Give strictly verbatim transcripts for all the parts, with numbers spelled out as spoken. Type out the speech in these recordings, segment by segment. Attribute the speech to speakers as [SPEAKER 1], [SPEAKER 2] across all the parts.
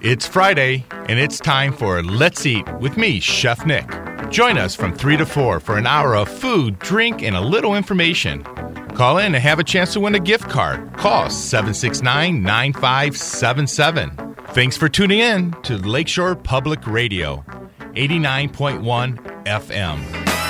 [SPEAKER 1] It's Friday, and it's time for Let's Eat with me, Chef Nick. Join us from three to four for an hour of food, drink, and a little information. Call in and have a chance to win a gift card. Call seven six nine, nine five seven seven. Thanks for tuning in to Lakeshore Public Radio, eighty-nine point one F M.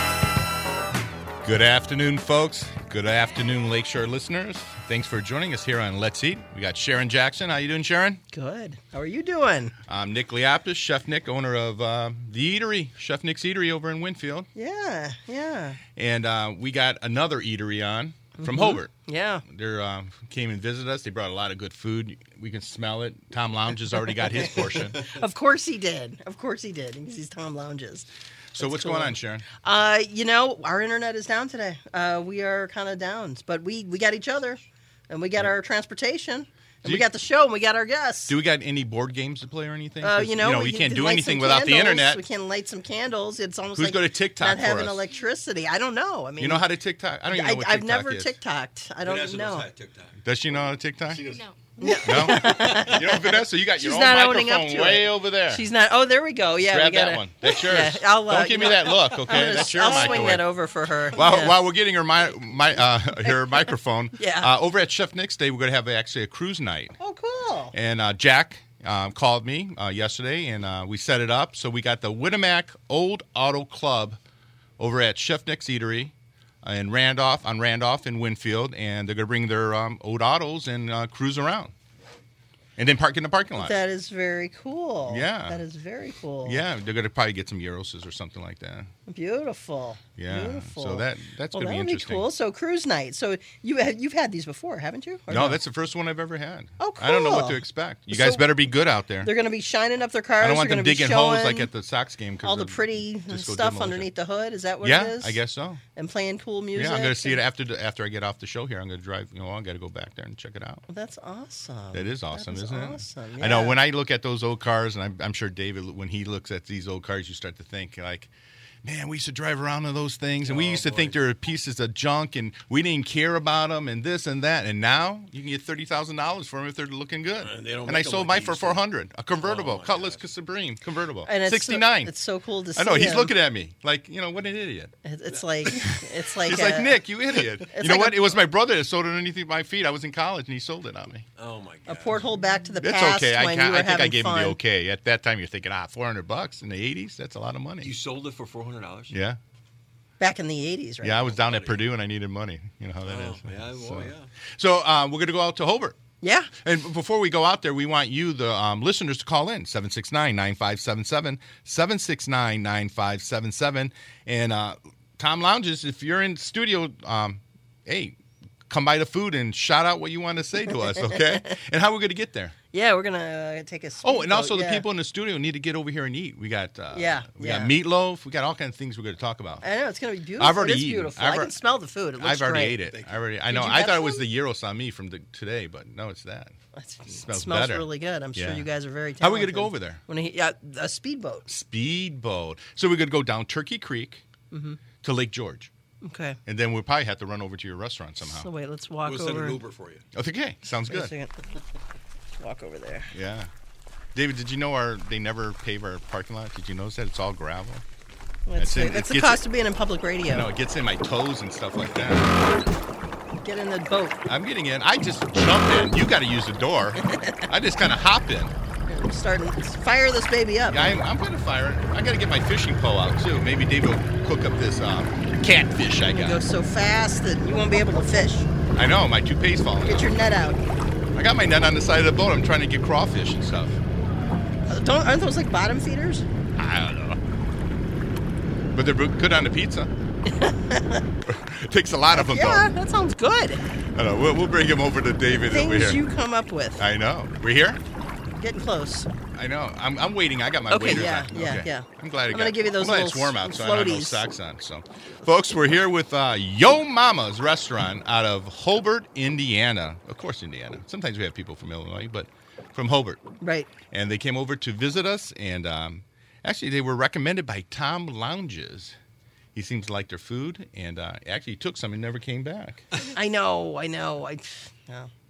[SPEAKER 1] Good afternoon, folks. Good afternoon, Lakeshore listeners. Thanks for joining us here on Let's Eat. We got Sharon Jackson. How you doing, Sharon?
[SPEAKER 2] Good. How are you doing?
[SPEAKER 1] I'm Nick Liapis, Chef Nick, owner of uh, the Eatery, Chef Nick's Eatery over in Winfield.
[SPEAKER 2] Yeah, yeah.
[SPEAKER 1] And uh, we got another eatery on from
[SPEAKER 2] Mm-hmm.
[SPEAKER 1] Hobart.
[SPEAKER 2] Yeah.
[SPEAKER 1] They uh, came and visited us. They brought a lot of good food. We can smell it. Tom Lounge has already got his portion.
[SPEAKER 2] Of course he did. Of course he did. He's Tom Lounges.
[SPEAKER 1] So
[SPEAKER 2] That's
[SPEAKER 1] what's
[SPEAKER 2] cool.
[SPEAKER 1] going on, Sharon?
[SPEAKER 2] Uh, you know, our internet is down today. Uh, we are kind of down, but we, we got each other, and we got our transportation, and
[SPEAKER 1] Do
[SPEAKER 2] we
[SPEAKER 1] you-
[SPEAKER 2] got the show, and we got our guests.
[SPEAKER 1] Do we got any board games to play or anything?
[SPEAKER 2] Uh,
[SPEAKER 1] 'Cause,
[SPEAKER 2] you know,
[SPEAKER 1] you,
[SPEAKER 2] we
[SPEAKER 1] you can't
[SPEAKER 2] can
[SPEAKER 1] do
[SPEAKER 2] light
[SPEAKER 1] anything
[SPEAKER 2] some
[SPEAKER 1] without the
[SPEAKER 2] candles.
[SPEAKER 1] internet.
[SPEAKER 2] We can light some candles. It's almost
[SPEAKER 1] Who's
[SPEAKER 2] like
[SPEAKER 1] going to TikTok
[SPEAKER 2] not
[SPEAKER 1] for
[SPEAKER 2] having
[SPEAKER 1] us?
[SPEAKER 2] electricity. I don't know. I mean,
[SPEAKER 1] You know how to TikTok? I don't even know
[SPEAKER 2] I,
[SPEAKER 1] what
[SPEAKER 2] I've
[SPEAKER 1] TikTok
[SPEAKER 2] never
[SPEAKER 1] is.
[SPEAKER 2] TikToked. I don't
[SPEAKER 3] Vanessa
[SPEAKER 2] know.
[SPEAKER 3] knows how to TikTok.
[SPEAKER 1] Does she know how to TikTok?
[SPEAKER 3] She does.
[SPEAKER 4] No.
[SPEAKER 1] No? You know, Vanessa, you got
[SPEAKER 2] She's
[SPEAKER 1] your own
[SPEAKER 2] not owning up
[SPEAKER 1] microphone
[SPEAKER 2] to
[SPEAKER 1] way
[SPEAKER 2] it.
[SPEAKER 1] over there.
[SPEAKER 2] She's not. Oh, there we go. Yeah,
[SPEAKER 1] Grab
[SPEAKER 2] we gotta,
[SPEAKER 1] that one. That's yours.
[SPEAKER 2] Yeah, I'll, uh,
[SPEAKER 1] Don't give me
[SPEAKER 2] you know,
[SPEAKER 1] that look,
[SPEAKER 2] I'm
[SPEAKER 1] okay?
[SPEAKER 2] gonna-
[SPEAKER 1] That's your
[SPEAKER 2] I'll
[SPEAKER 1] microwave.
[SPEAKER 2] swing that over for her.
[SPEAKER 1] While,
[SPEAKER 2] yeah.
[SPEAKER 1] while we're getting her my, my uh, her microphone,
[SPEAKER 2] Yeah.
[SPEAKER 1] uh, over at Chef Nick's Day, we're going to have actually a cruise night.
[SPEAKER 2] Oh, cool.
[SPEAKER 1] And uh, Jack um, called me uh, yesterday, and uh, we set it up. So we got the Winnemac Old Auto Club over at Chef Nick's Eatery in Randolph, on Randolph in Winfield, and they're going to bring their um, old autos and uh, cruise around. And then park in the parking lot.
[SPEAKER 2] That is very cool.
[SPEAKER 1] Yeah.
[SPEAKER 2] That is very cool.
[SPEAKER 1] Yeah, they're going to probably get some Euroses or something like that.
[SPEAKER 2] Beautiful.
[SPEAKER 1] Yeah.
[SPEAKER 2] Beautiful.
[SPEAKER 1] So that that's
[SPEAKER 2] well,
[SPEAKER 1] going to be
[SPEAKER 2] that'll be
[SPEAKER 1] interesting.
[SPEAKER 2] cool. So cruise night. So you have, you've had these before, haven't you? Or
[SPEAKER 1] No, that's the first one I've ever had.
[SPEAKER 2] Oh,
[SPEAKER 1] I don't know what
[SPEAKER 2] cool.
[SPEAKER 1] to expect. You
[SPEAKER 2] So
[SPEAKER 1] guys better be good out there.
[SPEAKER 2] They're going to be shining up their cars.
[SPEAKER 1] I don't want
[SPEAKER 2] They're
[SPEAKER 1] them
[SPEAKER 2] gonna be
[SPEAKER 1] digging holes
[SPEAKER 2] showing
[SPEAKER 1] like at the Sox game. 'cause
[SPEAKER 2] all the
[SPEAKER 1] of
[SPEAKER 2] pretty
[SPEAKER 1] disco
[SPEAKER 2] stuff
[SPEAKER 1] demolition.
[SPEAKER 2] underneath the hood. Is that what
[SPEAKER 1] Yeah,
[SPEAKER 2] it is?
[SPEAKER 1] I guess so.
[SPEAKER 2] And playing cool music.
[SPEAKER 1] Yeah, I'm going to see it
[SPEAKER 2] and-
[SPEAKER 1] after the, after I get off the show here. I'm going to drive. You know, I got to go back there and check it out.
[SPEAKER 2] Well, that's awesome.
[SPEAKER 1] That is awesome,
[SPEAKER 2] That is
[SPEAKER 1] isn't
[SPEAKER 2] awesome.
[SPEAKER 1] it? I know
[SPEAKER 2] yeah.
[SPEAKER 1] when I look at those old cars, and I'm, I'm sure David, when he looks at these old cars, you start to think like, man, we used to drive around in those things, and we
[SPEAKER 3] Oh,
[SPEAKER 1] used to
[SPEAKER 3] boy.
[SPEAKER 1] think they were pieces of junk, and we didn't care about them, and this and that. And now you can get thirty thousand dollars for them if they're looking good.
[SPEAKER 3] And they don't
[SPEAKER 1] I
[SPEAKER 3] make them
[SPEAKER 1] sold
[SPEAKER 3] like
[SPEAKER 1] mine
[SPEAKER 3] they
[SPEAKER 1] for
[SPEAKER 3] used to.
[SPEAKER 1] four hundred, a convertible,
[SPEAKER 3] Oh, my
[SPEAKER 1] Cutlass
[SPEAKER 3] gosh.
[SPEAKER 1] Supreme convertible,
[SPEAKER 2] And it's so-
[SPEAKER 1] sixty-nine.
[SPEAKER 2] it's so cool to see.
[SPEAKER 1] I know he's
[SPEAKER 2] him.
[SPEAKER 1] looking at me like, you know, what an idiot.
[SPEAKER 2] It- It's like it's like
[SPEAKER 1] He's
[SPEAKER 2] a,
[SPEAKER 1] like, Nick, you idiot. You
[SPEAKER 2] It's
[SPEAKER 1] know
[SPEAKER 2] like
[SPEAKER 1] what?
[SPEAKER 2] a-
[SPEAKER 1] It was my brother that sold it underneath my feet. I was in college, and he sold it on me.
[SPEAKER 3] Oh my
[SPEAKER 2] a
[SPEAKER 3] god.
[SPEAKER 2] porthole back to the
[SPEAKER 1] That's
[SPEAKER 2] past
[SPEAKER 1] okay. I,
[SPEAKER 2] when
[SPEAKER 1] ca-
[SPEAKER 2] you were
[SPEAKER 1] I think I
[SPEAKER 2] having
[SPEAKER 1] gave
[SPEAKER 2] fun.
[SPEAKER 1] him the okay. At that time, you're thinking, ah, four hundred bucks in the eighties? That's a lot of money.
[SPEAKER 3] You sold it for four hundred dollars.
[SPEAKER 1] Yeah.
[SPEAKER 2] Back in the eighties, right?
[SPEAKER 1] Yeah, I was down at
[SPEAKER 3] buddy.
[SPEAKER 1] Purdue, and I needed money. You know how that is.
[SPEAKER 3] Oh, yeah,
[SPEAKER 1] so
[SPEAKER 3] well, yeah.
[SPEAKER 1] so uh, we're going to go out to Hobart.
[SPEAKER 2] Yeah.
[SPEAKER 1] And before we go out there, we want you, the um, listeners, to call in, seven six nine, nine five seven seven, seven six nine, nine five seven seven. And uh, Tom Lounges, if you're in studio, um, hey, come by the food and shout out what you want to say to us, okay? And how are we going to get there?
[SPEAKER 2] Yeah, we're gonna uh, take a.
[SPEAKER 1] Oh, and also
[SPEAKER 2] speedboat,
[SPEAKER 1] the
[SPEAKER 2] yeah.
[SPEAKER 1] people in the studio need to get over here and eat. We got uh,
[SPEAKER 2] Yeah,
[SPEAKER 1] we
[SPEAKER 2] yeah.
[SPEAKER 1] got meatloaf. We got all kinds of things we're going to talk about.
[SPEAKER 2] I know it's gonna be beautiful.
[SPEAKER 1] I've already
[SPEAKER 2] It's
[SPEAKER 1] eaten.
[SPEAKER 2] beautiful.
[SPEAKER 1] I've
[SPEAKER 2] I
[SPEAKER 1] al-
[SPEAKER 2] can smell the food. It looks
[SPEAKER 1] I've already
[SPEAKER 2] great.
[SPEAKER 1] ate it.
[SPEAKER 3] Thank
[SPEAKER 1] I already. I
[SPEAKER 2] Did
[SPEAKER 1] know.
[SPEAKER 2] you
[SPEAKER 1] I
[SPEAKER 2] get
[SPEAKER 1] thought it was
[SPEAKER 2] some?
[SPEAKER 1] the gyros on me from the, today, but no, it's that.
[SPEAKER 2] It
[SPEAKER 1] smells
[SPEAKER 2] smells
[SPEAKER 1] better.
[SPEAKER 2] really good. I'm sure
[SPEAKER 1] Yeah.
[SPEAKER 2] you guys are very talented.
[SPEAKER 1] How are we going to go over there?
[SPEAKER 2] When he, yeah, a speedboat.
[SPEAKER 1] Speedboat. So we're going to go down Turkey Creek
[SPEAKER 2] Mm-hmm.
[SPEAKER 1] to Lake George,
[SPEAKER 2] Okay.
[SPEAKER 1] and then we'll probably have to run over to your restaurant somehow.
[SPEAKER 2] So wait, let's walk
[SPEAKER 3] We'll send
[SPEAKER 2] over.
[SPEAKER 3] an Uber for you.
[SPEAKER 1] Okay, sounds
[SPEAKER 2] Wait a
[SPEAKER 1] good.
[SPEAKER 2] second. Let's walk over there.
[SPEAKER 1] Yeah. David, did you know our they never pave our parking lot? Did you notice that it's all gravel?
[SPEAKER 2] That's,
[SPEAKER 1] That's in-
[SPEAKER 2] the, that's
[SPEAKER 1] it
[SPEAKER 2] the
[SPEAKER 1] gets-
[SPEAKER 2] cost of being in public radio.
[SPEAKER 1] No, it gets in my toes and stuff like that.
[SPEAKER 2] Get in the boat.
[SPEAKER 1] I'm getting in. I just jump in. You got to use the door. I just kind of hop in.
[SPEAKER 2] I'm starting. Fire this baby up.
[SPEAKER 1] Yeah, I'm, I'm going to fire it. I got to get my fishing pole out too. Maybe David will cook up this um, catfish I
[SPEAKER 2] You go
[SPEAKER 1] got.
[SPEAKER 2] so fast that you won't be able to fish.
[SPEAKER 1] I know my toupee's falling
[SPEAKER 2] Get
[SPEAKER 1] out.
[SPEAKER 2] your net out.
[SPEAKER 1] I got my net on the side of the boat. I'm trying to get crawfish and stuff.
[SPEAKER 2] Uh, Don't aren't those like bottom feeders?
[SPEAKER 1] I don't know. But they're good on the pizza. Takes a lot of them,
[SPEAKER 2] Yeah,
[SPEAKER 1] though.
[SPEAKER 2] that sounds good.
[SPEAKER 1] I know. We'll, we'll bring him over to David over
[SPEAKER 2] Things
[SPEAKER 1] here.
[SPEAKER 2] you come up with.
[SPEAKER 1] I know. We're here?
[SPEAKER 2] Getting close.
[SPEAKER 1] I know. I'm, I'm waiting. I got my
[SPEAKER 2] Okay,
[SPEAKER 1] waiters
[SPEAKER 2] yeah,
[SPEAKER 1] on.
[SPEAKER 2] yeah,
[SPEAKER 1] Okay.
[SPEAKER 2] yeah.
[SPEAKER 1] I'm glad I
[SPEAKER 2] I'm
[SPEAKER 1] got
[SPEAKER 2] gonna give you those
[SPEAKER 1] I'm glad it's
[SPEAKER 2] little
[SPEAKER 1] warm out,
[SPEAKER 2] s-
[SPEAKER 1] so I don't have no
[SPEAKER 2] floaties.
[SPEAKER 1] socks on. So, folks, we're here with uh, Yo Mama's Restaurant out of Hobart, Indiana. Of course, Indiana. Sometimes we have people from Illinois, but from Hobart.
[SPEAKER 2] Right.
[SPEAKER 1] And they came over to visit us, and um, actually they were recommended by Tom Lounges. He seems to like their food, and uh, actually he took some and never came back.
[SPEAKER 2] I know. I know. I. Yeah.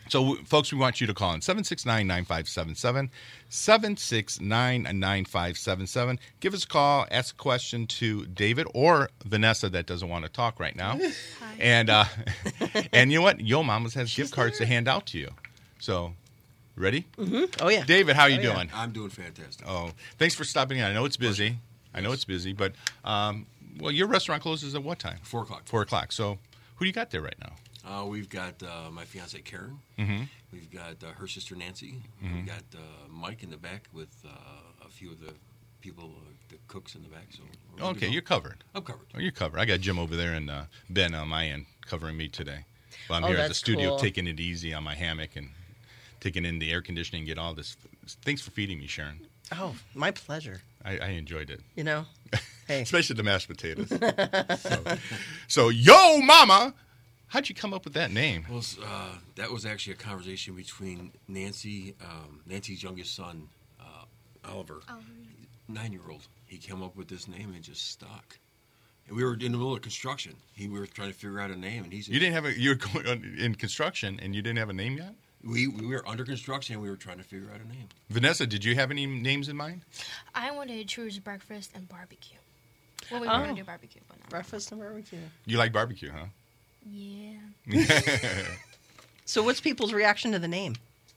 [SPEAKER 1] So, folks, we want you to call in seven six nine, nine five seven seven, seven six nine, nine five seven seven. Give us a call, ask a question to David or Vanessa that doesn't want to talk right now.
[SPEAKER 3] Hi.
[SPEAKER 1] And uh, and you know what? Yo Mama's has
[SPEAKER 2] She's
[SPEAKER 1] gift cards
[SPEAKER 2] there.
[SPEAKER 1] to hand out to you. So, ready?
[SPEAKER 2] Mm-hmm. Oh, yeah.
[SPEAKER 1] David, how are you
[SPEAKER 2] Oh, yeah.
[SPEAKER 1] doing?
[SPEAKER 4] I'm doing fantastic.
[SPEAKER 1] Oh, thanks for stopping in. I know it's busy. I know it's busy, but, um, well, your restaurant closes at what time?
[SPEAKER 4] Four o'clock.
[SPEAKER 1] Four o'clock. So, who do you got there right now?
[SPEAKER 4] Uh, we've got uh, my fiancée Karen.
[SPEAKER 1] Mm-hmm.
[SPEAKER 4] We've got uh, her sister Nancy.
[SPEAKER 1] Mhm.
[SPEAKER 4] We've got uh, Mike in the back with uh, a few of the people, uh, the cooks in the back. So we're ready to
[SPEAKER 1] Okay,
[SPEAKER 4] go.
[SPEAKER 1] you're covered.
[SPEAKER 4] I'm covered.
[SPEAKER 1] Oh, you're covered. I got Jim over there and uh, Ben on my end covering me today. Well, I'm
[SPEAKER 2] Oh,
[SPEAKER 1] here at the
[SPEAKER 2] that's
[SPEAKER 1] studio
[SPEAKER 2] cool.
[SPEAKER 1] taking it easy on my hammock and taking in the air conditioning, get all this. Thanks for feeding me, Sharon.
[SPEAKER 2] Oh, my pleasure.
[SPEAKER 1] I, I enjoyed it.
[SPEAKER 2] You know? Hey.
[SPEAKER 1] Especially the mashed potatoes. so, so, Yo Mama, how'd you come up with that name?
[SPEAKER 4] Well, uh, that was actually a conversation between Nancy, um, Nancy's youngest son, uh, Oliver,
[SPEAKER 3] Oh,
[SPEAKER 4] nine-year-old. He came up with this name and it just stuck. And we were in the middle of construction. He we were trying to figure out a name, and he said,
[SPEAKER 1] You didn't have a. You were going on, in construction and you didn't have a name yet.
[SPEAKER 4] We we were under construction and we were trying to figure out a name.
[SPEAKER 1] Vanessa, did you have any names in mind?
[SPEAKER 3] I wanted to choose breakfast and barbecue. Well, we were
[SPEAKER 2] Oh.
[SPEAKER 3] going to do barbecue, but not.
[SPEAKER 2] Breakfast and barbecue.
[SPEAKER 1] You like barbecue, huh?
[SPEAKER 3] Yeah.
[SPEAKER 2] So what's people's reaction to the name?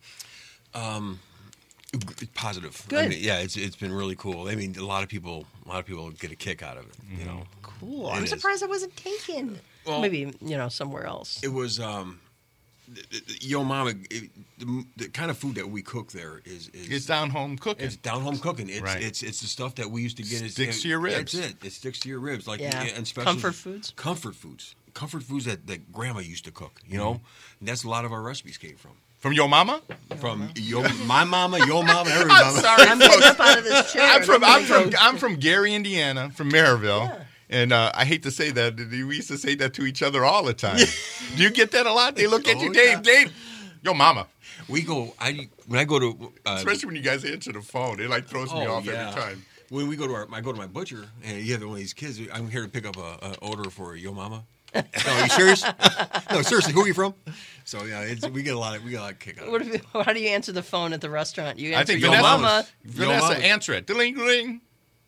[SPEAKER 4] Um, g- positive.
[SPEAKER 2] Good.
[SPEAKER 4] I mean, yeah, it's it's been really cool. I mean, a lot of people a lot of people get a kick out of it. You know,
[SPEAKER 2] Cool.
[SPEAKER 4] It
[SPEAKER 2] I'm
[SPEAKER 4] is.
[SPEAKER 2] surprised I wasn't taken.
[SPEAKER 4] Well-
[SPEAKER 2] Maybe, you know, somewhere else.
[SPEAKER 4] it was um, th- th- Yo Mama. It, the, the kind of food that we cook there is is
[SPEAKER 1] It's down home cooking.
[SPEAKER 4] It's down home cooking. It's
[SPEAKER 1] Right.
[SPEAKER 4] it's it's the stuff that we used to get. It's-
[SPEAKER 1] Sticks
[SPEAKER 4] it,
[SPEAKER 1] to your ribs.
[SPEAKER 4] That's it. It sticks to your ribs. Like
[SPEAKER 2] Yeah.
[SPEAKER 4] and especially
[SPEAKER 2] Comfort foods?
[SPEAKER 4] Comfort foods. Comfort foods that, that Grandma used to cook. You know, and that's a lot of our recipes came from.
[SPEAKER 1] From Yo Mama?
[SPEAKER 4] From yo, my mama, your mama, every
[SPEAKER 1] I'm
[SPEAKER 4] mama.
[SPEAKER 1] sorry,
[SPEAKER 2] I'm getting up out of this chair.
[SPEAKER 1] I'm from
[SPEAKER 2] and
[SPEAKER 1] I'm
[SPEAKER 2] gonna
[SPEAKER 1] from
[SPEAKER 2] go-
[SPEAKER 1] I'm from Gary, Indiana, from Maryville,
[SPEAKER 2] Yeah.
[SPEAKER 1] and uh, I hate to say that we used to say that to each other all the time. Do you get that a lot? They look at you,
[SPEAKER 4] Oh,
[SPEAKER 1] Dave,
[SPEAKER 4] yeah.
[SPEAKER 1] Dave, Yo Mama.
[SPEAKER 4] We go. I when I go to uh,
[SPEAKER 1] Especially when you guys answer the phone, it like throws me
[SPEAKER 4] oh,
[SPEAKER 1] off
[SPEAKER 4] yeah.
[SPEAKER 1] every time.
[SPEAKER 4] When we go to our, I go to my butcher, and you have one of these kids. I'm here to pick up a, a order for Yo Mama. No, are you serious? No, seriously. Who are you from? So yeah, it's, we get a lot of we get a lot of kick out of
[SPEAKER 2] What
[SPEAKER 4] it.
[SPEAKER 2] if you, how do you answer the phone at the restaurant? You answer
[SPEAKER 1] I think
[SPEAKER 2] your
[SPEAKER 1] Vanessa,
[SPEAKER 2] mama.
[SPEAKER 1] Vanessa,
[SPEAKER 4] Mama.
[SPEAKER 1] answer it. Ding, ding.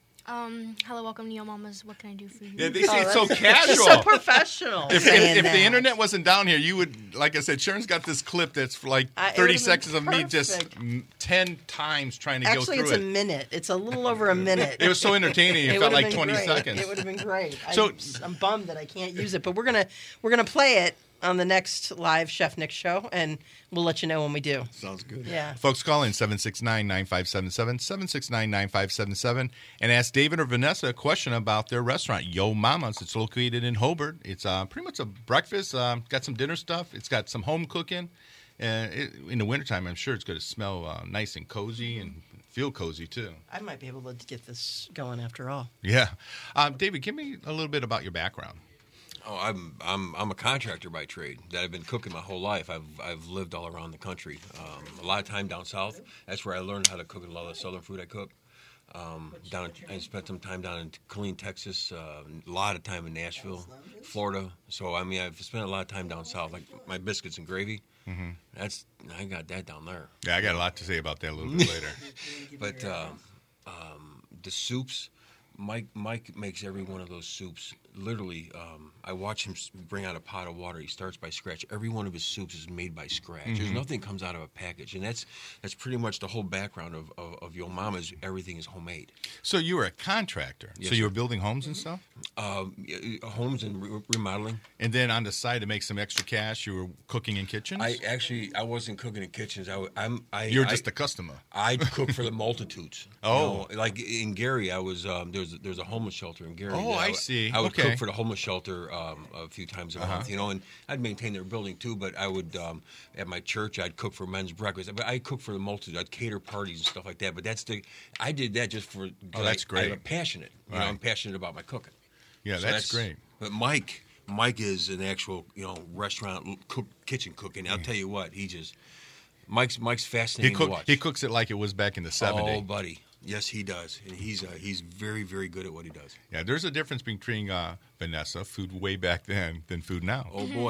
[SPEAKER 3] Um, hello, welcome to Yo Mama's. What can I do for you?
[SPEAKER 1] Yeah, they say
[SPEAKER 2] Oh,
[SPEAKER 1] it's so
[SPEAKER 2] that's-
[SPEAKER 1] casual.
[SPEAKER 2] She's so professional.
[SPEAKER 1] If,
[SPEAKER 2] saying
[SPEAKER 1] if, if the
[SPEAKER 2] that.
[SPEAKER 1] internet wasn't down here, you would, like I said, Sharon's got this clip that's for like
[SPEAKER 2] I- it
[SPEAKER 1] thirty
[SPEAKER 2] would've been
[SPEAKER 1] seconds of me just
[SPEAKER 2] perfect.
[SPEAKER 1] mm, ten times trying to
[SPEAKER 2] Actually,
[SPEAKER 1] go
[SPEAKER 2] it's
[SPEAKER 1] through
[SPEAKER 2] a
[SPEAKER 1] it.
[SPEAKER 2] minute. It's a little over a minute.
[SPEAKER 1] It was so entertaining. It, felt
[SPEAKER 2] would've
[SPEAKER 1] like
[SPEAKER 2] been
[SPEAKER 1] twenty
[SPEAKER 2] great.
[SPEAKER 1] seconds.
[SPEAKER 2] It would have been great.
[SPEAKER 1] So-
[SPEAKER 2] I'm, I'm bummed that I can't use it, but we're gonna we're gonna play it on the next live Chef Nick show, and we'll let you know when we do.
[SPEAKER 4] Sounds good.
[SPEAKER 2] Yeah.
[SPEAKER 1] Folks, call in seven six nine, nine five seven seven, seven six nine, nine five seven seven, and ask David or Vanessa a question about their restaurant, Yo Mama's. It's located in Hobart. It's uh, pretty much a breakfast. Um, got some dinner stuff. It's got some home cooking. Uh, it, in the wintertime, I'm sure it's going to smell uh, nice and cozy and feel cozy, too.
[SPEAKER 2] I might be able to get this going after all.
[SPEAKER 1] Yeah. Um, David, give me a little bit about your background.
[SPEAKER 4] Oh, I'm I'm I'm a contractor by trade. That I've been cooking my whole life. I've I've lived all around the country. Um, a lot of time down south. That's where I learned how to cook a lot of the southern food I cook. Um, down, I spent some time down in Killeen, Texas. Uh, a lot of time in Nashville, Florida. So I mean, I've spent a lot of time down south. Like my biscuits and gravy. Mm-hmm. That's I got that down there.
[SPEAKER 1] Yeah, I got a lot to say about that a little bit later.
[SPEAKER 4] But uh, um, the soups, Mike Mike makes every one of those soups. Literally, um, I watch him s- bring out a pot of water. He starts by scratch. Every one of his soups is made by scratch. There's nothing comes out of a package, and that's that's pretty much the whole background of of, of Yo Mama's. Everything is homemade.
[SPEAKER 1] So you were a contractor.
[SPEAKER 4] Yes,
[SPEAKER 1] so you
[SPEAKER 4] sir.
[SPEAKER 1] were building homes and stuff?
[SPEAKER 4] Um, y- y- homes and re- remodeling.
[SPEAKER 1] And then on the side to make some extra cash, you were cooking in kitchens?
[SPEAKER 4] I actually I wasn't cooking in kitchens. I, w- I'm I.
[SPEAKER 1] You're
[SPEAKER 4] I-
[SPEAKER 1] just a customer.
[SPEAKER 4] I cook for the multitudes. You
[SPEAKER 1] Oh.
[SPEAKER 4] know, like in Gary, I was um, there's there's a homeless shelter in Gary.
[SPEAKER 1] Oh,
[SPEAKER 4] that
[SPEAKER 1] I
[SPEAKER 4] w-
[SPEAKER 1] see.
[SPEAKER 4] I would
[SPEAKER 1] Okay.
[SPEAKER 4] cook for the homeless shelter um, a few times a
[SPEAKER 1] Uh-huh.
[SPEAKER 4] month, you know, and I'd maintain their building too. But I would um, at my church, I'd cook for men's breakfast. But I cook for the multitude. I'd cater parties and stuff like that. But that's the I did that just for. 'cause
[SPEAKER 1] Oh, that's
[SPEAKER 4] I,
[SPEAKER 1] great.
[SPEAKER 4] I'm passionate. You
[SPEAKER 1] Right.
[SPEAKER 4] know, I'm passionate about my cooking.
[SPEAKER 1] Yeah,
[SPEAKER 4] So
[SPEAKER 1] that's, great.
[SPEAKER 4] But Mike, Mike is an actual, you know, restaurant cook, kitchen cooking. I'll tell you what, he just Mike's Mike's
[SPEAKER 1] He,
[SPEAKER 4] fascinating
[SPEAKER 1] cook,
[SPEAKER 4] to watch.
[SPEAKER 1] he cooks it like it was back in the seventies.
[SPEAKER 4] Oh, buddy, yes, he does, and he's uh, he's very very good at what he does.
[SPEAKER 1] Yeah, there's a difference between uh, Vanessa, food way back then, than food now.
[SPEAKER 4] Oh boy,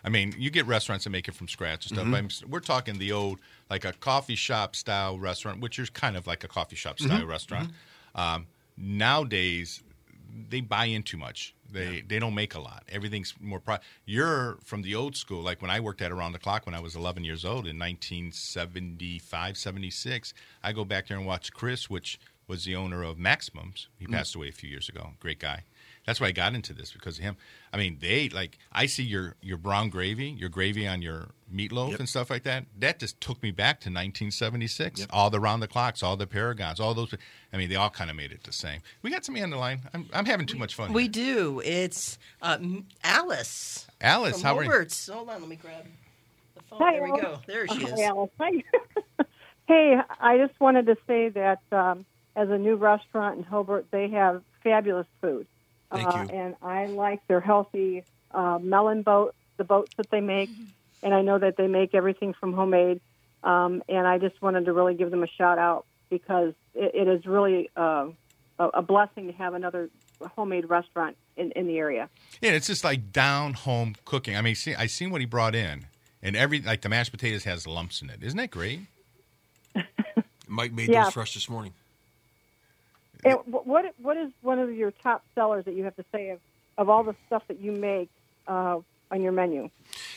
[SPEAKER 1] I mean, you get restaurants that make it from scratch and stuff.
[SPEAKER 4] Mm-hmm.
[SPEAKER 1] But I'm, we're talking the old, like a coffee shop style restaurant, which is kind of like a coffee shop style
[SPEAKER 4] Mm-hmm.
[SPEAKER 1] restaurant. Um, nowadays, they buy in too much. They
[SPEAKER 4] Yeah.
[SPEAKER 1] they don't make a lot. Everything's more. Pro- You're from the old school. Like when I worked at Around the Clock when I was eleven years old in nineteen seventy-five, seventy-six, I go back there and watch Chris, which was the owner of Maximums. He passed away a few years ago. Great guy. That's why I got into this, because of him. I mean, they, like, I see your, your brown gravy, your gravy on your meatloaf
[SPEAKER 4] Yep.
[SPEAKER 1] and stuff like that. That just took me back to nineteen seventy-six.
[SPEAKER 4] Yep.
[SPEAKER 1] All the Round the Clocks, all the Paragons, all those. I mean, they all kind of made it the same. We got somebody on the line. I'm, I'm having too much fun.
[SPEAKER 2] We
[SPEAKER 1] here.
[SPEAKER 2] do. It's uh, M- Alice.
[SPEAKER 1] Alice,
[SPEAKER 2] from
[SPEAKER 1] how are you?
[SPEAKER 2] Hobart's. Hold on, let me grab the phone.
[SPEAKER 5] Hi,
[SPEAKER 2] there we
[SPEAKER 5] Alice.
[SPEAKER 2] go. There she
[SPEAKER 5] Hi,
[SPEAKER 2] is.
[SPEAKER 5] Alice. Hi. Hey, I just wanted to say that um, as a new restaurant in Hobart, they have fabulous food.
[SPEAKER 4] Thank
[SPEAKER 5] uh,
[SPEAKER 4] you.
[SPEAKER 5] And I like their healthy uh, melon boat, the boats that they make. And I know that they make everything from homemade. Um, and I just wanted to really give them a shout out because it, it is really uh, a, a blessing to have another homemade restaurant in, in the area.
[SPEAKER 1] Yeah, it's just like down home cooking. I mean, see, I seen what he brought in, and every like the mashed potatoes has lumps in it. Isn't that great?
[SPEAKER 4] Mike made
[SPEAKER 5] Yeah.
[SPEAKER 4] those fresh this morning.
[SPEAKER 5] And wh- what what is one of your top sellers that you have to say of, of all the stuff that you make uh, on your menu?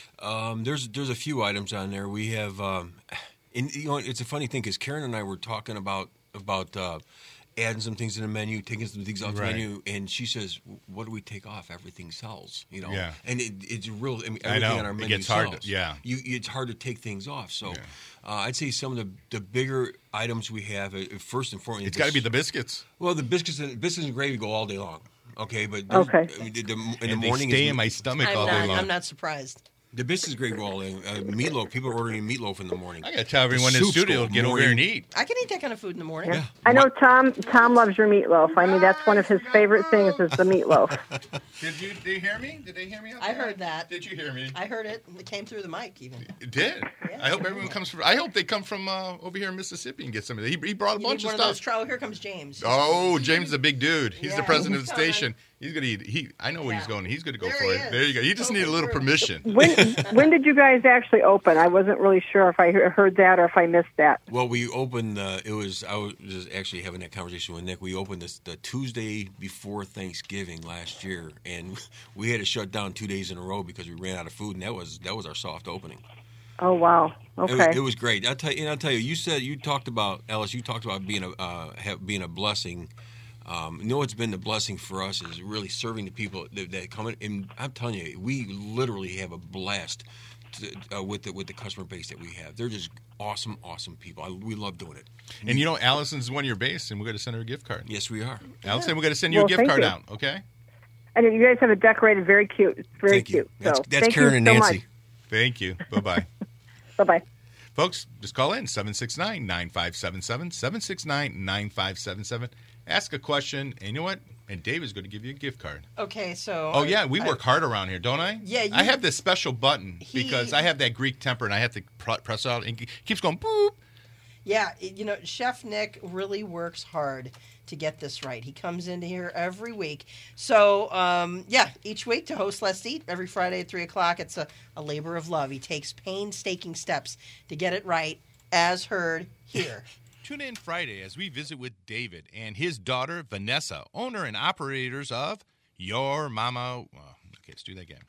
[SPEAKER 4] Um, there's there's a few items on there. We have, um, and, you know, it's a funny thing because Karen and I were talking about about uh, adding some things in the menu, taking some things off
[SPEAKER 1] Right.
[SPEAKER 4] the menu, and she says, "What do we take off? Everything sells, you know."
[SPEAKER 1] Yeah.
[SPEAKER 4] And it, it's real. I mean,
[SPEAKER 1] I
[SPEAKER 4] everything
[SPEAKER 1] know.
[SPEAKER 4] on our
[SPEAKER 1] It
[SPEAKER 4] menu
[SPEAKER 1] gets hard to-
[SPEAKER 4] sells.
[SPEAKER 1] yeah.
[SPEAKER 4] You, it's hard to take things off. So,
[SPEAKER 1] Yeah.
[SPEAKER 4] uh, I'd say some of the the bigger items we have. Uh, first and foremost,
[SPEAKER 1] It's got to be the biscuits.
[SPEAKER 4] well, the biscuits and biscuits and gravy go all day long. Okay, but there's-
[SPEAKER 5] Okay.
[SPEAKER 4] I mean, the, the, in
[SPEAKER 1] And
[SPEAKER 4] the
[SPEAKER 1] they
[SPEAKER 4] morning
[SPEAKER 1] stay
[SPEAKER 4] is-
[SPEAKER 1] in my stomach
[SPEAKER 2] I'm
[SPEAKER 1] all day
[SPEAKER 2] not,
[SPEAKER 1] long.
[SPEAKER 2] I'm not surprised.
[SPEAKER 4] The biscuits great go all day. Uh, meatloaf. People are ordering meatloaf in the morning.
[SPEAKER 1] I got to tell everyone
[SPEAKER 4] The
[SPEAKER 1] in the
[SPEAKER 4] soups
[SPEAKER 1] studio
[SPEAKER 4] go
[SPEAKER 1] to get over here and
[SPEAKER 4] morning.
[SPEAKER 1] eat.
[SPEAKER 2] I can eat that kind of food in the morning.
[SPEAKER 4] Yeah.
[SPEAKER 5] I know Tom Tom loves your meatloaf. I mean, that's one of his favorite things is the meatloaf.
[SPEAKER 1] Did you did you hear me? Did they hear me? out
[SPEAKER 2] I
[SPEAKER 1] there?
[SPEAKER 2] heard that.
[SPEAKER 1] Did you hear me?
[SPEAKER 2] I heard it. It came through the mic even.
[SPEAKER 1] It did. I hope everyone comes from. I hope they come from uh, over here in Mississippi and get some of it. He, he brought a
[SPEAKER 2] You
[SPEAKER 1] bunch
[SPEAKER 2] need
[SPEAKER 1] of
[SPEAKER 2] one of those
[SPEAKER 1] stuff.
[SPEAKER 2] trial. Here comes James.
[SPEAKER 1] Oh, James is a big dude. He's the
[SPEAKER 2] Yeah,
[SPEAKER 1] president of
[SPEAKER 2] he's
[SPEAKER 1] the
[SPEAKER 2] coming.
[SPEAKER 1] station. He's gonna eat. He. I know where he's
[SPEAKER 2] Yeah.
[SPEAKER 1] going. He's going to go
[SPEAKER 2] There
[SPEAKER 1] for
[SPEAKER 2] he
[SPEAKER 1] it.
[SPEAKER 2] is.
[SPEAKER 1] There you go. You just
[SPEAKER 2] Go
[SPEAKER 1] need a little
[SPEAKER 2] through.
[SPEAKER 1] permission.
[SPEAKER 5] When when did you guys actually open? I wasn't really sure if I he- heard that or if I missed that.
[SPEAKER 4] Well, we opened. Uh, it was I was just actually having that conversation with Nick. We opened this the Tuesday before Thanksgiving last year, and we had to shut down two days in a row because we ran out of food, and that was that was our soft opening.
[SPEAKER 5] Oh wow.
[SPEAKER 4] It, was,
[SPEAKER 5] Okay.
[SPEAKER 4] it was great. I tell you, and I'll tell you. You said you talked about Alice. You talked about being a uh, have, being a blessing. Um, you know what's been the blessing for us is really serving the people that, that come in. And I'm telling you, we literally have a blast to, uh, with the with the customer base that we have. They're just awesome, awesome people. I, we love doing it.
[SPEAKER 1] And you know, Allison's one of your base, and we're going to send her a gift card.
[SPEAKER 4] Yes, we are.
[SPEAKER 1] Allison, we're going to send you
[SPEAKER 5] Well,
[SPEAKER 1] a gift
[SPEAKER 5] thank
[SPEAKER 1] card
[SPEAKER 5] you.
[SPEAKER 1] out. Okay.
[SPEAKER 5] And you guys have it decorated very cute. It's very
[SPEAKER 4] Thank you.
[SPEAKER 5] cute.
[SPEAKER 4] That's,
[SPEAKER 5] so
[SPEAKER 4] that's
[SPEAKER 5] thank
[SPEAKER 4] Karen
[SPEAKER 5] you
[SPEAKER 4] and
[SPEAKER 5] so
[SPEAKER 4] Nancy.
[SPEAKER 1] Thank you. Bye bye.
[SPEAKER 5] Bye bye.
[SPEAKER 1] Folks, just call in seven six nine, nine five seven seven, seven six nine, nine five seven seven. Ask a question, and you know what? And Dave is going to give you a gift card.
[SPEAKER 2] Okay, so.
[SPEAKER 1] Oh, yeah, we
[SPEAKER 2] I-
[SPEAKER 1] work hard around here, don't I?
[SPEAKER 2] Yeah, you-
[SPEAKER 1] I have this special button
[SPEAKER 2] He-
[SPEAKER 1] because I have that Greek temper, and I have to pr- press out, and it keeps going boop.
[SPEAKER 2] Yeah, it- you know, Chef Nick really works hard to get this right. He comes into here every week. So, um, yeah, each week to host Let's Eat every Friday at three o'clock. It's a, a labor of love. He takes painstaking steps to get it right, as heard here.
[SPEAKER 1] Tune in Friday as we visit with David and his daughter, Vanessa, owner and operators of Your Mama. Well, okay, let's do that again.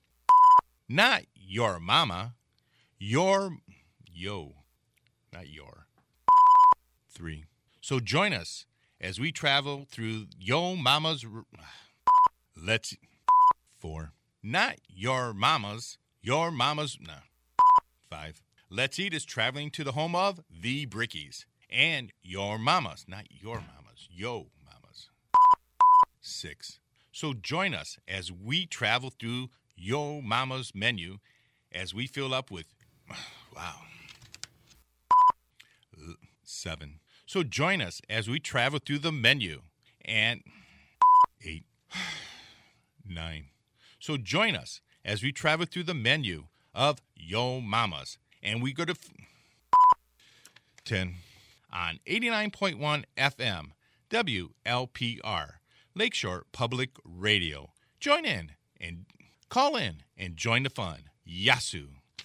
[SPEAKER 1] Not Your Mama. Your. Yo. Not your. Three. So join us as we travel through Yo Mama's. Let's. Four. Not Your Mama's. Your Mama's. No. Five. Let's Eat is traveling to the home of The Brickies. And Your Mama's, not Your Mama's, Yo Mama's. Six. So join us as we travel through Yo Mama's menu as we fill up with, wow. Seven. So join us as we travel through the menu. And eight. Nine. So join us as we travel through the menu of Yo Mama's. And we go to f- ten. On eighty-nine point one F M, W L P R, Lakeshore Public Radio. Join in and call in and join the fun. Yasu.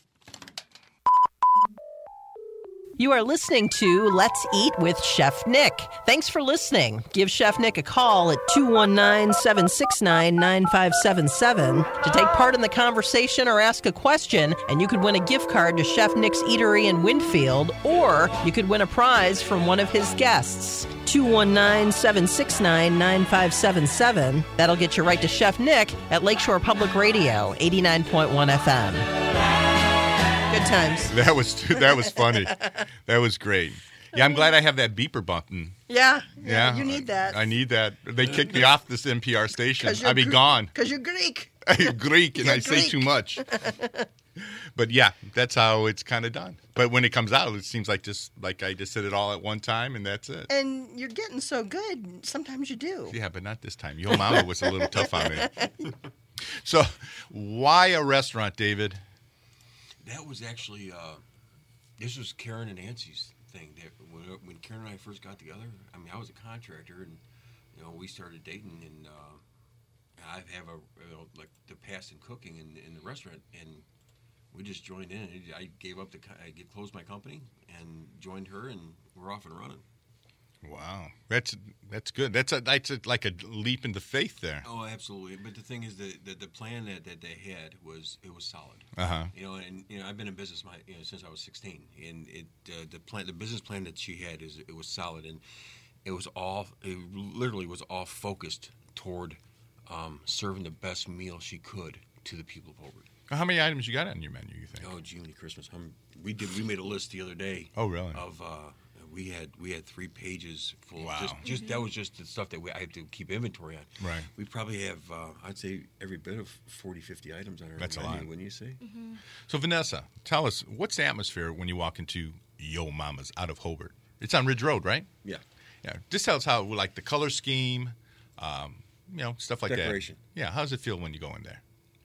[SPEAKER 2] You are listening to Let's Eat with Chef Nick. Thanks for listening. Give Chef Nick a call at two one nine, seven six nine, nine five seven seven to take part in the conversation or ask a question, and you could win a gift card to Chef Nick's Eatery in Winfield, or you could win a prize from one of his guests. two one nine, seven six nine, nine five seven seven. That'll get you right to Chef Nick at Lakeshore Public Radio, eighty-nine point one F M. Good times.
[SPEAKER 1] That was that was funny. That was great. Yeah, I'm glad I have that beeper button.
[SPEAKER 2] Yeah, yeah,
[SPEAKER 1] Yeah,
[SPEAKER 2] you need that.
[SPEAKER 1] I need that. They kicked me off this N P R station.
[SPEAKER 2] you're
[SPEAKER 1] I'd be
[SPEAKER 2] Gr-
[SPEAKER 1] gone.
[SPEAKER 2] Because you're Greek.
[SPEAKER 1] Greek, and
[SPEAKER 2] You're
[SPEAKER 1] I say
[SPEAKER 2] Greek.
[SPEAKER 1] too much. But yeah, that's how it's kind of done. But when it comes out, it seems like just like I just said it all at one time, and that's it.
[SPEAKER 2] And you're getting so good, sometimes you do.
[SPEAKER 1] Yeah, but not this time. Yo Mama was a little tough on me. So, why a restaurant, David?
[SPEAKER 4] That was actually, uh, this was Karen and Nancy's thing. That when, when Karen and I first got together, I mean, I was a contractor, and, you know, we started dating, and uh, I have a, you know, like, the past in cooking in, in the restaurant, and we just joined in. I gave up the, I closed my company and joined her, and we're off and running.
[SPEAKER 1] Wow, that's that's good. That's a, that's a, like a leap into faith there.
[SPEAKER 4] Oh, absolutely. But the thing is that the, the plan that, that they had was it was solid.
[SPEAKER 1] Uh huh.
[SPEAKER 4] You know, and you know, I've been in business my you know since I was sixteen, and it uh, the plan, the business plan that she had is it was solid, and it was all it literally was all focused toward um, serving the best meal she could to the people of Hobart.
[SPEAKER 1] How many items you got on your menu? You think?
[SPEAKER 4] Oh, Jiminy Christmas! Um, we did. We made a list the other day.
[SPEAKER 1] Oh, really?
[SPEAKER 4] Of uh, we had we had three pages full.
[SPEAKER 1] Wow.
[SPEAKER 4] Of just, just mm-hmm. That was just the stuff that we I had to keep inventory on.
[SPEAKER 1] Right.
[SPEAKER 4] We probably have uh, I'd say every bit of forty, fifty items on our
[SPEAKER 1] That's
[SPEAKER 4] menu,
[SPEAKER 1] a lot.
[SPEAKER 4] wouldn't you say?
[SPEAKER 3] Mm-hmm.
[SPEAKER 1] So Vanessa, tell us what's the atmosphere when you walk into Yo Mama's out of Hobart? It's on Ridge Road, right?
[SPEAKER 4] Yeah.
[SPEAKER 1] Yeah. Just tell us how like the color scheme, um, you know, stuff like
[SPEAKER 4] Decoration.
[SPEAKER 1] that. Yeah. How does it feel when you go in there?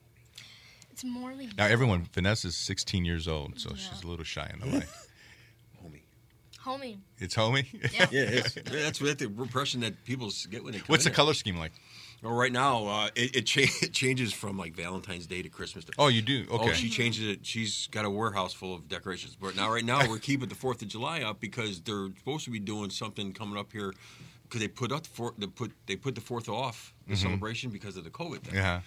[SPEAKER 3] It's more like
[SPEAKER 1] Now, everyone, Vanessa's sixteen years old, so
[SPEAKER 3] Yeah.
[SPEAKER 1] she's a little shy in the light.
[SPEAKER 4] Homie.
[SPEAKER 3] homie.
[SPEAKER 1] It's homie?
[SPEAKER 3] Yeah.
[SPEAKER 4] Yeah, it's, that's what the impression that people get when they come
[SPEAKER 1] What's the
[SPEAKER 4] in.
[SPEAKER 1] color scheme like?
[SPEAKER 4] Well, right now, uh, it, it, cha- it changes from like Valentine's Day to Christmas. To-
[SPEAKER 1] Oh, you do? Okay.
[SPEAKER 4] Oh, she changes it. She's got a warehouse full of decorations. But now, right now, we're keeping the Fourth of July up because they're supposed to be doing something coming up here because they put up the four, they put they put the Fourth off the
[SPEAKER 1] Mm-hmm.
[SPEAKER 4] celebration because of the COVID thing.
[SPEAKER 1] Yeah.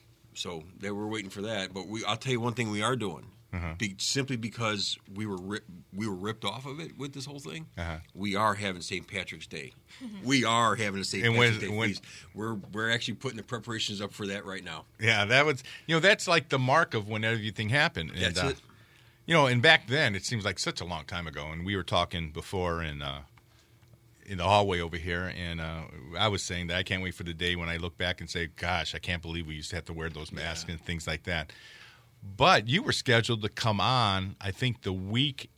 [SPEAKER 4] So they were waiting for that. But we, I'll tell you one thing we are doing.
[SPEAKER 1] Uh-huh.
[SPEAKER 4] Be, simply because we were rip, we were ripped off of it with this whole thing,
[SPEAKER 1] Uh-huh.
[SPEAKER 4] we are having Saint Patrick's Day. We are having a Saint
[SPEAKER 1] And
[SPEAKER 4] Patrick's
[SPEAKER 1] when-
[SPEAKER 4] Day
[SPEAKER 1] when-
[SPEAKER 4] feast. We're we're actually putting the preparations up for that right now.
[SPEAKER 1] Yeah, that was, you know, that's like the mark of when everything happened. And,
[SPEAKER 4] That's
[SPEAKER 1] uh,
[SPEAKER 4] it.
[SPEAKER 1] You know, and back then, it seems like such a long time ago, and we were talking before in, uh, in the hallway over here, and uh, I was saying that I can't wait for the day when I look back and say, gosh, I can't believe we used to have to wear those masks
[SPEAKER 4] Yeah.
[SPEAKER 1] and things like that. But you were scheduled to come on, I think, the week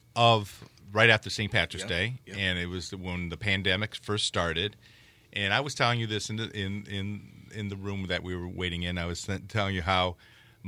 [SPEAKER 1] of right after Saint Patrick's
[SPEAKER 4] Yeah,
[SPEAKER 1] Day,
[SPEAKER 4] yeah.
[SPEAKER 1] and it was when the pandemic first started. And I was telling you this in the, in in in the room that we were waiting in. I was telling you how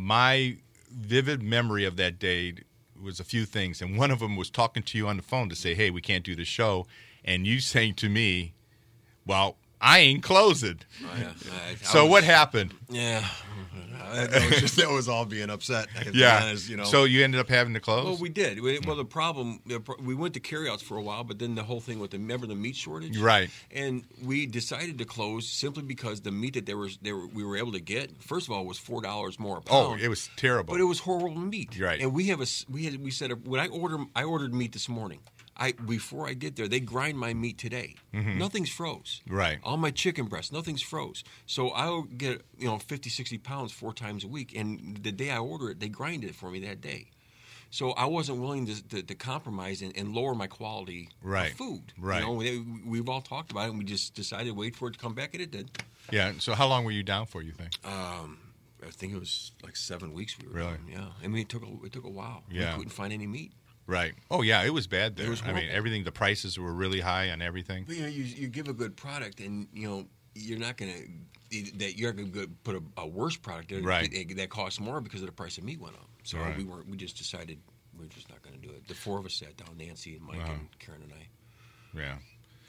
[SPEAKER 1] my vivid memory of that day was a few things, and one of them was talking to you on the phone to say, "Hey, we can't do the show," and you saying to me, "Well, I ain't closing."
[SPEAKER 4] Oh, yeah. I- I
[SPEAKER 1] So
[SPEAKER 4] was-
[SPEAKER 1] what happened?
[SPEAKER 4] Yeah, that was just that was all being upset. I have to be
[SPEAKER 1] Yeah.
[SPEAKER 4] honest, you know.
[SPEAKER 1] So you ended up having to close.
[SPEAKER 4] Well, we did. We, well, the problem, the pro- we went to carryouts for a while, but then the whole thing with the remember the meat shortage,
[SPEAKER 1] Right.
[SPEAKER 4] And we decided to close simply because the meat that they were, they were we were able to get, first of all, was four dollars more a
[SPEAKER 1] oh,
[SPEAKER 4] pound.
[SPEAKER 1] it was terrible.
[SPEAKER 4] But it was horrible meat,
[SPEAKER 1] Right.
[SPEAKER 4] And we have a s- we had we said when I order I ordered meat this morning. I before I get there, they grind my meat today. Nothing's froze.
[SPEAKER 1] Right.
[SPEAKER 4] All my chicken breasts, nothing's froze. So I'll get you know fifty, sixty pounds four times a week, and the day I order it, they grind it for me that day. So I wasn't willing to, to, to compromise and, and lower my quality
[SPEAKER 1] Right.
[SPEAKER 4] of food.
[SPEAKER 1] Right.
[SPEAKER 4] You know, we, we've all talked about it, and we just decided to wait for it to come back, and it did.
[SPEAKER 1] yeah. So how long were you down for? You think?
[SPEAKER 4] Um, I think it was like seven weeks. We were
[SPEAKER 1] Really?
[SPEAKER 4] down. Yeah. I mean, it took a, it took a while.
[SPEAKER 1] Yeah.
[SPEAKER 4] We couldn't find any meat.
[SPEAKER 1] Right. Oh yeah, it was bad there.
[SPEAKER 4] It was
[SPEAKER 1] I mean,
[SPEAKER 4] horrible.
[SPEAKER 1] everything. The prices were really high on everything.
[SPEAKER 4] But you know, you, you give a good product, and you know you're not going to that you're going to put a, a worse product there
[SPEAKER 1] Right.
[SPEAKER 4] that, that costs more because of the price of meat went up. So
[SPEAKER 1] Right.
[SPEAKER 4] we weren't. We just decided we're just not going to do it. The four of us sat down: Nancy and Mike
[SPEAKER 1] Wow.
[SPEAKER 4] and Karen and I.
[SPEAKER 1] Yeah.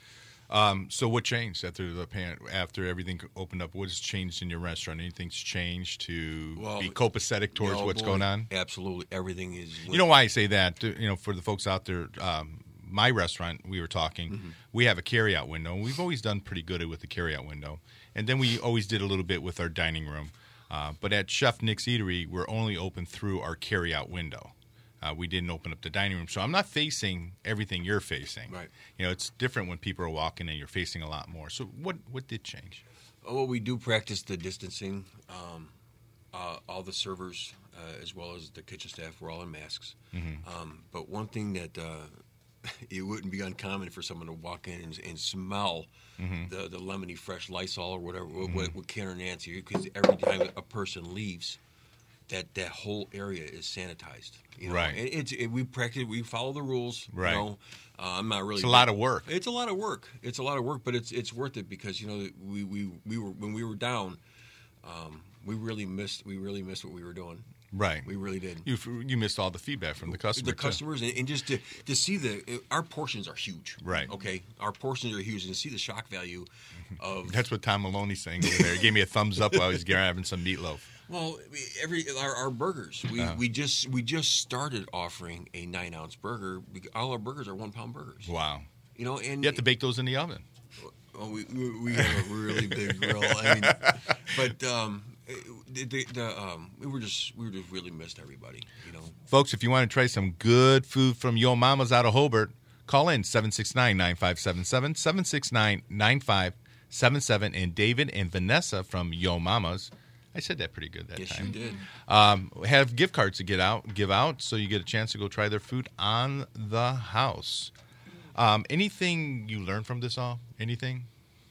[SPEAKER 1] Um, so what changed after the pan, after everything opened up? What's changed in your restaurant? Anything's changed to
[SPEAKER 4] Well,
[SPEAKER 1] be copacetic towards
[SPEAKER 4] No,
[SPEAKER 1] what's
[SPEAKER 4] boy,
[SPEAKER 1] going on?
[SPEAKER 4] Absolutely, everything is.
[SPEAKER 1] You know why I say that? You know, for the folks out there, um, my restaurant, we were talking,
[SPEAKER 4] Mm-hmm.
[SPEAKER 1] we have a carryout window. We've always done pretty good with the carryout window. And then we always did a little bit with our dining room. Uh, but at Chef Nick's Eatery, we're only open through our carryout window. Uh, we didn't open up the dining room. So I'm not facing everything you're facing.
[SPEAKER 4] Right.
[SPEAKER 1] You know, it's different when people are walking and you're facing a lot more. So what, what did change?
[SPEAKER 4] Oh, well, we do practice the distancing. Um, uh, all the servers, uh, as well as the kitchen staff, were all in masks.
[SPEAKER 1] Mm-hmm.
[SPEAKER 4] Um, but one thing that uh, it wouldn't be uncommon for someone to walk in and, and smell
[SPEAKER 1] Mm-hmm.
[SPEAKER 4] the, the lemony fresh Lysol or whatever, mm-hmm. what, what Ken or Nancy, because every time a person leaves, that, that whole area is sanitized. You know?
[SPEAKER 1] Right.
[SPEAKER 4] And it's it, we practice, we follow the rules.
[SPEAKER 1] Right.
[SPEAKER 4] You know? uh, I'm not really.
[SPEAKER 1] It's a lot of work.
[SPEAKER 4] It's a lot of work. It's a lot of work, but it's it's worth it because you know we, we, we were when we were down, um, we really missed we really missed what we were doing.
[SPEAKER 1] Right.
[SPEAKER 4] We really did.
[SPEAKER 1] You you missed all the feedback from the customers.
[SPEAKER 4] The customers, and, and just to, to see the our portions are huge.
[SPEAKER 1] Right.
[SPEAKER 4] Okay. Our portions are huge, and to see the shock value of
[SPEAKER 1] That's what Tom Maloney's saying over there. He gave me a thumbs up while he was having some meatloaf.
[SPEAKER 4] well, every our, our burgers. We,
[SPEAKER 1] Uh-huh.
[SPEAKER 4] we just we just started offering a nine ounce burger. All our burgers are one pound burgers.
[SPEAKER 1] Wow.
[SPEAKER 4] You know, and
[SPEAKER 1] You have to bake those in the oven.
[SPEAKER 4] Well, we, we we have a really big grill. I mean, but um, the, the, the um, we were just we were just really missed everybody. You know,
[SPEAKER 1] Folks, if you want to try some good food from Yo Mama's out of Hobart, call in seven six nine, nine five seven seven, seven six nine, nine five seven seven. And David and Vanessa from Yo Mama's, I said that pretty good that
[SPEAKER 4] yes,
[SPEAKER 1] time.
[SPEAKER 4] you did.
[SPEAKER 1] Um, have gift cards to get out, give out, so you get a chance to go try their food on the house. Um, anything you learned from this all? Anything?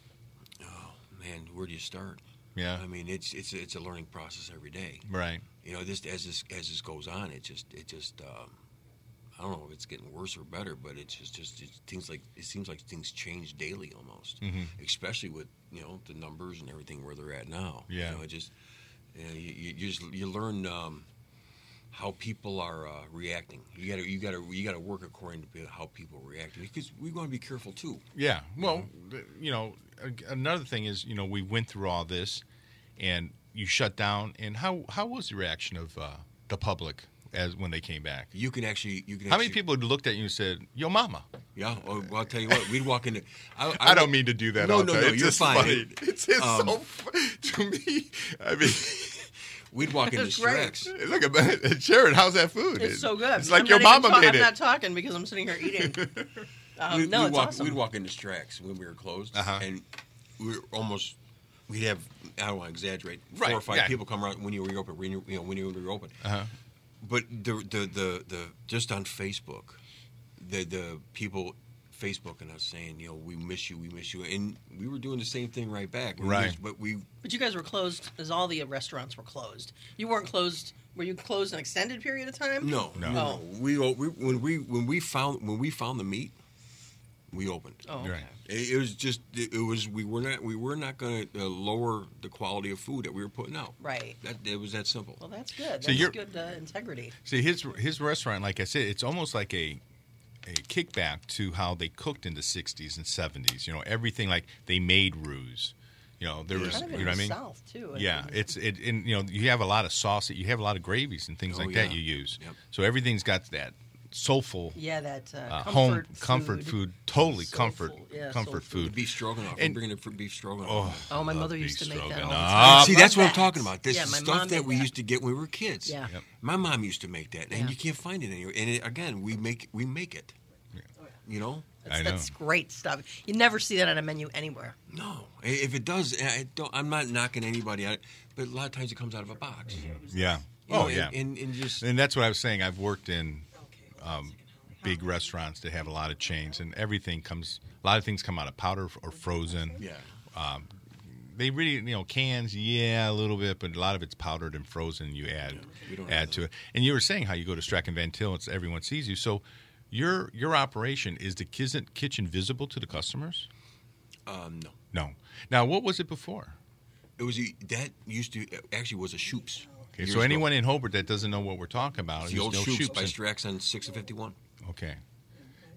[SPEAKER 4] Oh man, where do you start?
[SPEAKER 1] Yeah.
[SPEAKER 4] I mean, it's it's it's a learning process every day.
[SPEAKER 1] Right.
[SPEAKER 4] You know, this as this as this goes on, it just it just um, I don't know if it's getting worse or better, but it's just just it's things like it seems like things change daily almost,
[SPEAKER 1] Mhm.
[SPEAKER 4] especially with you know the numbers and everything where they're at now.
[SPEAKER 1] Yeah.
[SPEAKER 4] You know, it just you, know, you, you just you learn um, how people are uh, reacting. You got to you got to you got to work according to how people are reacting because we want to be careful too.
[SPEAKER 1] Yeah. Well, th- you know, a- another thing is, you know, we went through all this, and you shut down. And how how was the reaction of uh, the public as when they came back?
[SPEAKER 4] You can actually you can.
[SPEAKER 1] How many
[SPEAKER 4] actually,
[SPEAKER 1] people looked at you and said, "Yo, Mama"?
[SPEAKER 4] Yeah, well, I'll tell you what. We'd walk into. I,
[SPEAKER 1] I don't mean to do that.
[SPEAKER 4] No,
[SPEAKER 1] all
[SPEAKER 4] no,
[SPEAKER 1] the time.
[SPEAKER 4] no.
[SPEAKER 1] It's
[SPEAKER 4] You're
[SPEAKER 1] just
[SPEAKER 4] fine.
[SPEAKER 1] funny.
[SPEAKER 4] It-
[SPEAKER 1] It's just
[SPEAKER 4] um,
[SPEAKER 1] so fu- to me. I mean,
[SPEAKER 4] We'd walk into
[SPEAKER 2] It's great.
[SPEAKER 4] Strax.
[SPEAKER 1] look at Sharon. How's that food?
[SPEAKER 2] It's so good.
[SPEAKER 1] It's like
[SPEAKER 2] I'm
[SPEAKER 1] your
[SPEAKER 2] not even
[SPEAKER 1] mama
[SPEAKER 2] ta-
[SPEAKER 1] made
[SPEAKER 2] I'm
[SPEAKER 1] it.
[SPEAKER 2] not talking because I'm sitting here eating. Um,
[SPEAKER 4] We'd,
[SPEAKER 2] no,
[SPEAKER 4] we'd
[SPEAKER 2] it's
[SPEAKER 4] walk,
[SPEAKER 2] awesome.
[SPEAKER 4] We'd walk into Strax when we were closed,
[SPEAKER 1] Uh-huh.
[SPEAKER 4] and we were almost. We'd have. I don't want to exaggerate.
[SPEAKER 1] Right,
[SPEAKER 4] Four or five
[SPEAKER 1] yeah.
[SPEAKER 4] people come around when you were open. When you, you know when you were open.
[SPEAKER 1] Uh-huh.
[SPEAKER 4] But the, the the the just on Facebook, the the people Facebooking us saying, you know, we miss you, we miss you, and we were doing the same thing right back. We
[SPEAKER 1] Right.
[SPEAKER 4] just- but we
[SPEAKER 2] But you guys were closed as all the restaurants were closed. You weren't closed. Were you closed an extended period of time?
[SPEAKER 4] no
[SPEAKER 1] No.
[SPEAKER 4] no, no. We, we when we when we found when we found the meat, we opened.
[SPEAKER 2] Oh, okay.
[SPEAKER 1] Right.
[SPEAKER 4] It, it was just it, it was we were not we were not going to uh, lower the quality of food that we were putting out.
[SPEAKER 2] Right.
[SPEAKER 4] That it was that simple.
[SPEAKER 2] Well, that's good.
[SPEAKER 1] So
[SPEAKER 2] That's
[SPEAKER 1] you're-
[SPEAKER 2] good uh, integrity.
[SPEAKER 1] See, his his restaurant, like I said, it's almost like a a kickback to how they cooked in the sixties and seventies. You know, everything like they made roux. You know, there was,
[SPEAKER 2] Kind of
[SPEAKER 1] you
[SPEAKER 2] in
[SPEAKER 1] know what I
[SPEAKER 2] the
[SPEAKER 1] mean?
[SPEAKER 2] South too. I
[SPEAKER 1] Yeah,
[SPEAKER 2] think.
[SPEAKER 1] it's it. And you know, you have a lot of sauce. You have a lot of gravies and things
[SPEAKER 4] Oh,
[SPEAKER 1] like that
[SPEAKER 4] yeah.
[SPEAKER 1] you use.
[SPEAKER 4] Yep.
[SPEAKER 1] So everything's got that soulful
[SPEAKER 2] Yeah, that uh,
[SPEAKER 1] uh,
[SPEAKER 2] comfort
[SPEAKER 1] home
[SPEAKER 2] food.
[SPEAKER 1] comfort food. Totally
[SPEAKER 2] Soulful,
[SPEAKER 1] comfort
[SPEAKER 2] yeah,
[SPEAKER 1] comfort
[SPEAKER 2] soul
[SPEAKER 4] The
[SPEAKER 1] food.
[SPEAKER 4] beef stroganoff.
[SPEAKER 1] And-
[SPEAKER 4] I'm bringing it for beef stroganoff.
[SPEAKER 2] Oh, my
[SPEAKER 1] love
[SPEAKER 2] mother
[SPEAKER 1] beef
[SPEAKER 2] used to make that all the
[SPEAKER 1] stroganoff.
[SPEAKER 2] time.
[SPEAKER 4] See,
[SPEAKER 2] Love
[SPEAKER 4] that's what I'm
[SPEAKER 2] that.
[SPEAKER 4] talking about. This
[SPEAKER 2] Yeah,
[SPEAKER 4] is
[SPEAKER 2] my
[SPEAKER 4] stuff
[SPEAKER 2] mom
[SPEAKER 4] that
[SPEAKER 2] made
[SPEAKER 4] we
[SPEAKER 2] that.
[SPEAKER 4] used to get when we were kids.
[SPEAKER 2] Yeah.
[SPEAKER 1] Yep.
[SPEAKER 4] My mom used to make that, and
[SPEAKER 2] Yeah.
[SPEAKER 4] you can't find it anywhere. And it, again, we make we make it. You know?
[SPEAKER 2] That's,
[SPEAKER 1] I know.
[SPEAKER 2] that's great stuff. You never see that on a menu anywhere.
[SPEAKER 4] No. If it does, I don't. I'm not knocking anybody out, but a lot of times it comes out of a box.
[SPEAKER 1] Yeah.
[SPEAKER 4] You know,
[SPEAKER 1] Oh yeah.
[SPEAKER 4] And, and, and just
[SPEAKER 1] And that's what I was saying. I've worked in um, big restaurants that have a lot of chains, and everything comes. A lot of things come out of powder or frozen.
[SPEAKER 4] yeah.
[SPEAKER 1] They really, you know, cans, yeah, a little bit, but a lot of it's powdered and frozen. You add
[SPEAKER 4] we don't have
[SPEAKER 1] add to it. And you were saying how you go to Strachan Van Til, it's everyone sees you. So your your operation is the kitchen kitchen visible to the customers?
[SPEAKER 4] Um, no.
[SPEAKER 1] No. Now, what was it before?
[SPEAKER 4] It was a, that used to actually was a Shoop's.
[SPEAKER 1] Okay,
[SPEAKER 4] years
[SPEAKER 1] so
[SPEAKER 4] ago.
[SPEAKER 1] anyone in Hobart that doesn't know what we're talking about,
[SPEAKER 4] It's the
[SPEAKER 1] there's
[SPEAKER 4] old
[SPEAKER 1] no
[SPEAKER 4] Shoop's
[SPEAKER 1] Shoop's
[SPEAKER 4] by
[SPEAKER 1] in-
[SPEAKER 4] Strax on six and fifty-one.
[SPEAKER 1] Okay.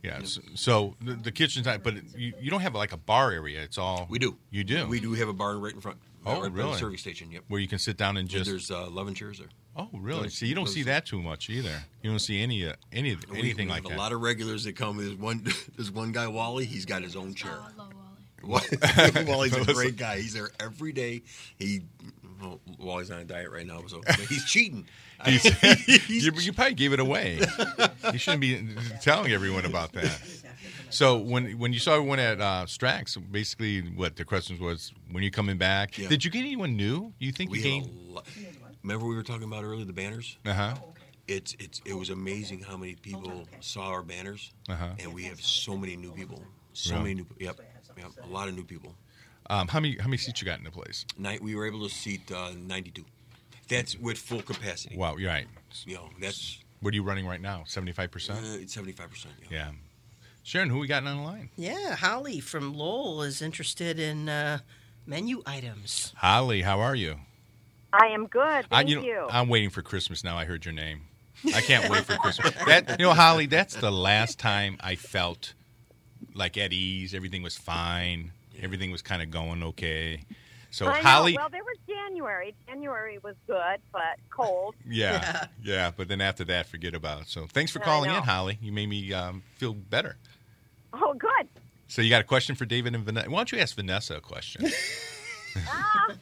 [SPEAKER 1] Yeah. So, so the, the kitchen's not, but you, you don't have like a bar area. It's all
[SPEAKER 4] We do.
[SPEAKER 1] You do.
[SPEAKER 4] We do have a bar right in front.
[SPEAKER 1] Oh,
[SPEAKER 4] right by
[SPEAKER 1] really?
[SPEAKER 4] the service station. Yep.
[SPEAKER 1] Where you can sit down and
[SPEAKER 4] And
[SPEAKER 1] just.
[SPEAKER 4] there's uh, eleven chairs there.
[SPEAKER 1] Oh, really?
[SPEAKER 4] Those-
[SPEAKER 1] See, you don't
[SPEAKER 4] those-
[SPEAKER 1] see that too much either. You don't see any uh, any
[SPEAKER 4] We-
[SPEAKER 1] anything
[SPEAKER 4] we
[SPEAKER 1] like
[SPEAKER 4] have
[SPEAKER 1] that.
[SPEAKER 4] A lot of regulars that come. There's one. There's one guy, Wally. He's got his own chair.
[SPEAKER 3] Oh, I love Wally.
[SPEAKER 4] Wally's a great guy. He's there every day. He. Well, Wally's on a diet right now, so but he's cheating.
[SPEAKER 1] He's-
[SPEAKER 4] He's-
[SPEAKER 1] you, you probably gave it away. You shouldn't be telling everyone about that. So when when you saw everyone at uh, Strax, basically what the question was, when you coming back,
[SPEAKER 4] Yeah.
[SPEAKER 1] did you get anyone new? You think
[SPEAKER 4] we
[SPEAKER 1] you
[SPEAKER 4] had
[SPEAKER 1] gained?
[SPEAKER 4] a lot. Remember we were talking about earlier the banners?
[SPEAKER 1] Uh huh.
[SPEAKER 4] It's it's it was amazing how many people saw our banners,
[SPEAKER 1] Uh-huh.
[SPEAKER 4] and we have so many new people. So
[SPEAKER 1] Really?
[SPEAKER 4] many new. Yep, yep, a lot of new people.
[SPEAKER 1] Um, how many how many seats you got in the place?
[SPEAKER 4] Night we were able to seat uh, ninety-two. That's with full capacity.
[SPEAKER 1] Wow, you're right.
[SPEAKER 4] You know that's
[SPEAKER 1] What are you running right now? Seventy-five
[SPEAKER 4] uh,
[SPEAKER 1] percent.
[SPEAKER 4] it's seventy-five percent.
[SPEAKER 1] Yeah. Sharon, who we got on the line?
[SPEAKER 2] Yeah, Holly from Lowell is interested in uh, menu items.
[SPEAKER 1] Holly, how are you?
[SPEAKER 6] I am good.
[SPEAKER 1] I,
[SPEAKER 6] Thank
[SPEAKER 1] you know,
[SPEAKER 6] you.
[SPEAKER 1] I'm waiting for Christmas now. I heard your name. I can't wait for Christmas. That you know, Holly, that's the last time I felt like at ease. Everything was fine. Everything was kind of going okay. So
[SPEAKER 6] I know.
[SPEAKER 1] Holly,
[SPEAKER 6] Well, there was January. January was good, but cold.
[SPEAKER 1] yeah, yeah, but then after that, forget about it. So thanks for
[SPEAKER 6] I
[SPEAKER 1] calling in,
[SPEAKER 6] know.
[SPEAKER 1] Holly. You made me um, feel better.
[SPEAKER 6] Oh, good.
[SPEAKER 1] So you got a question for David and Vanessa? Why don't you ask Vanessa a question?
[SPEAKER 6] Ah.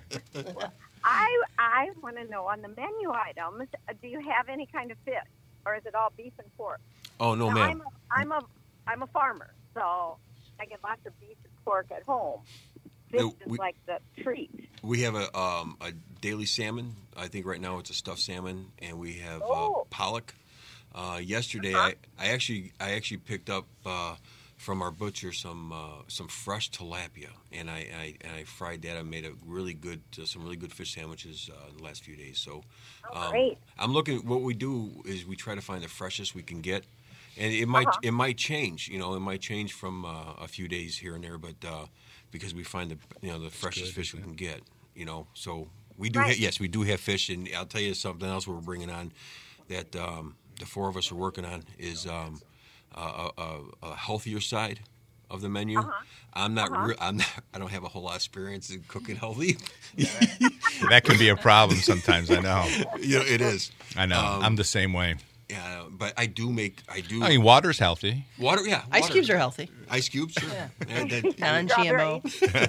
[SPEAKER 6] I I want to know on the menu items. uh, Do you have any kind of fish, or is it all beef and pork?
[SPEAKER 4] Oh no,
[SPEAKER 6] Now,
[SPEAKER 4] ma'am.
[SPEAKER 6] I'm a, I'm a I'm a farmer, so I get lots of beef and pork at home. Fish
[SPEAKER 4] No,
[SPEAKER 6] is
[SPEAKER 4] we-
[SPEAKER 6] like the treat.
[SPEAKER 4] We have a um, a daily salmon. I think right now it's a stuffed salmon, and we have uh,
[SPEAKER 6] Oh.
[SPEAKER 4] pollock. Uh, yesterday,
[SPEAKER 6] Uh-huh.
[SPEAKER 4] I, I actually I actually picked up uh, from our butcher some uh, some fresh tilapia, and I, I and I fried that. I made a really good uh, some really good fish sandwiches uh, in the last few days. So,
[SPEAKER 6] Oh, great.
[SPEAKER 4] I'm looking. What we do is we try to find the freshest we can get, and it might
[SPEAKER 6] Uh-huh.
[SPEAKER 4] it might change. You know, it might change from uh, a few days here and there, but uh, because we find the you know the freshest
[SPEAKER 1] good,
[SPEAKER 4] fish we
[SPEAKER 1] isn't
[SPEAKER 4] can get. You know, so we do.
[SPEAKER 6] Right.
[SPEAKER 4] Ha- yes, we do have fish, and I'll tell you something else we're bringing on that um, the four of us are working on is um, a, a, a healthier side of the menu.
[SPEAKER 6] Uh-huh.
[SPEAKER 4] I'm not.
[SPEAKER 6] Uh-huh.
[SPEAKER 4] Re- I'm not. I don't have a whole lot of experience in cooking healthy.
[SPEAKER 1] That can be a problem sometimes. I know.
[SPEAKER 4] you know, it is.
[SPEAKER 1] I know.
[SPEAKER 4] Um,
[SPEAKER 1] I'm the same way.
[SPEAKER 4] Yeah, but I do make. I do.
[SPEAKER 1] I mean, water's healthy.
[SPEAKER 4] water. Yeah,
[SPEAKER 2] Ice
[SPEAKER 4] water.
[SPEAKER 2] cubes are healthy.
[SPEAKER 4] Ice cubes, sure. And then-
[SPEAKER 2] Non-G M O.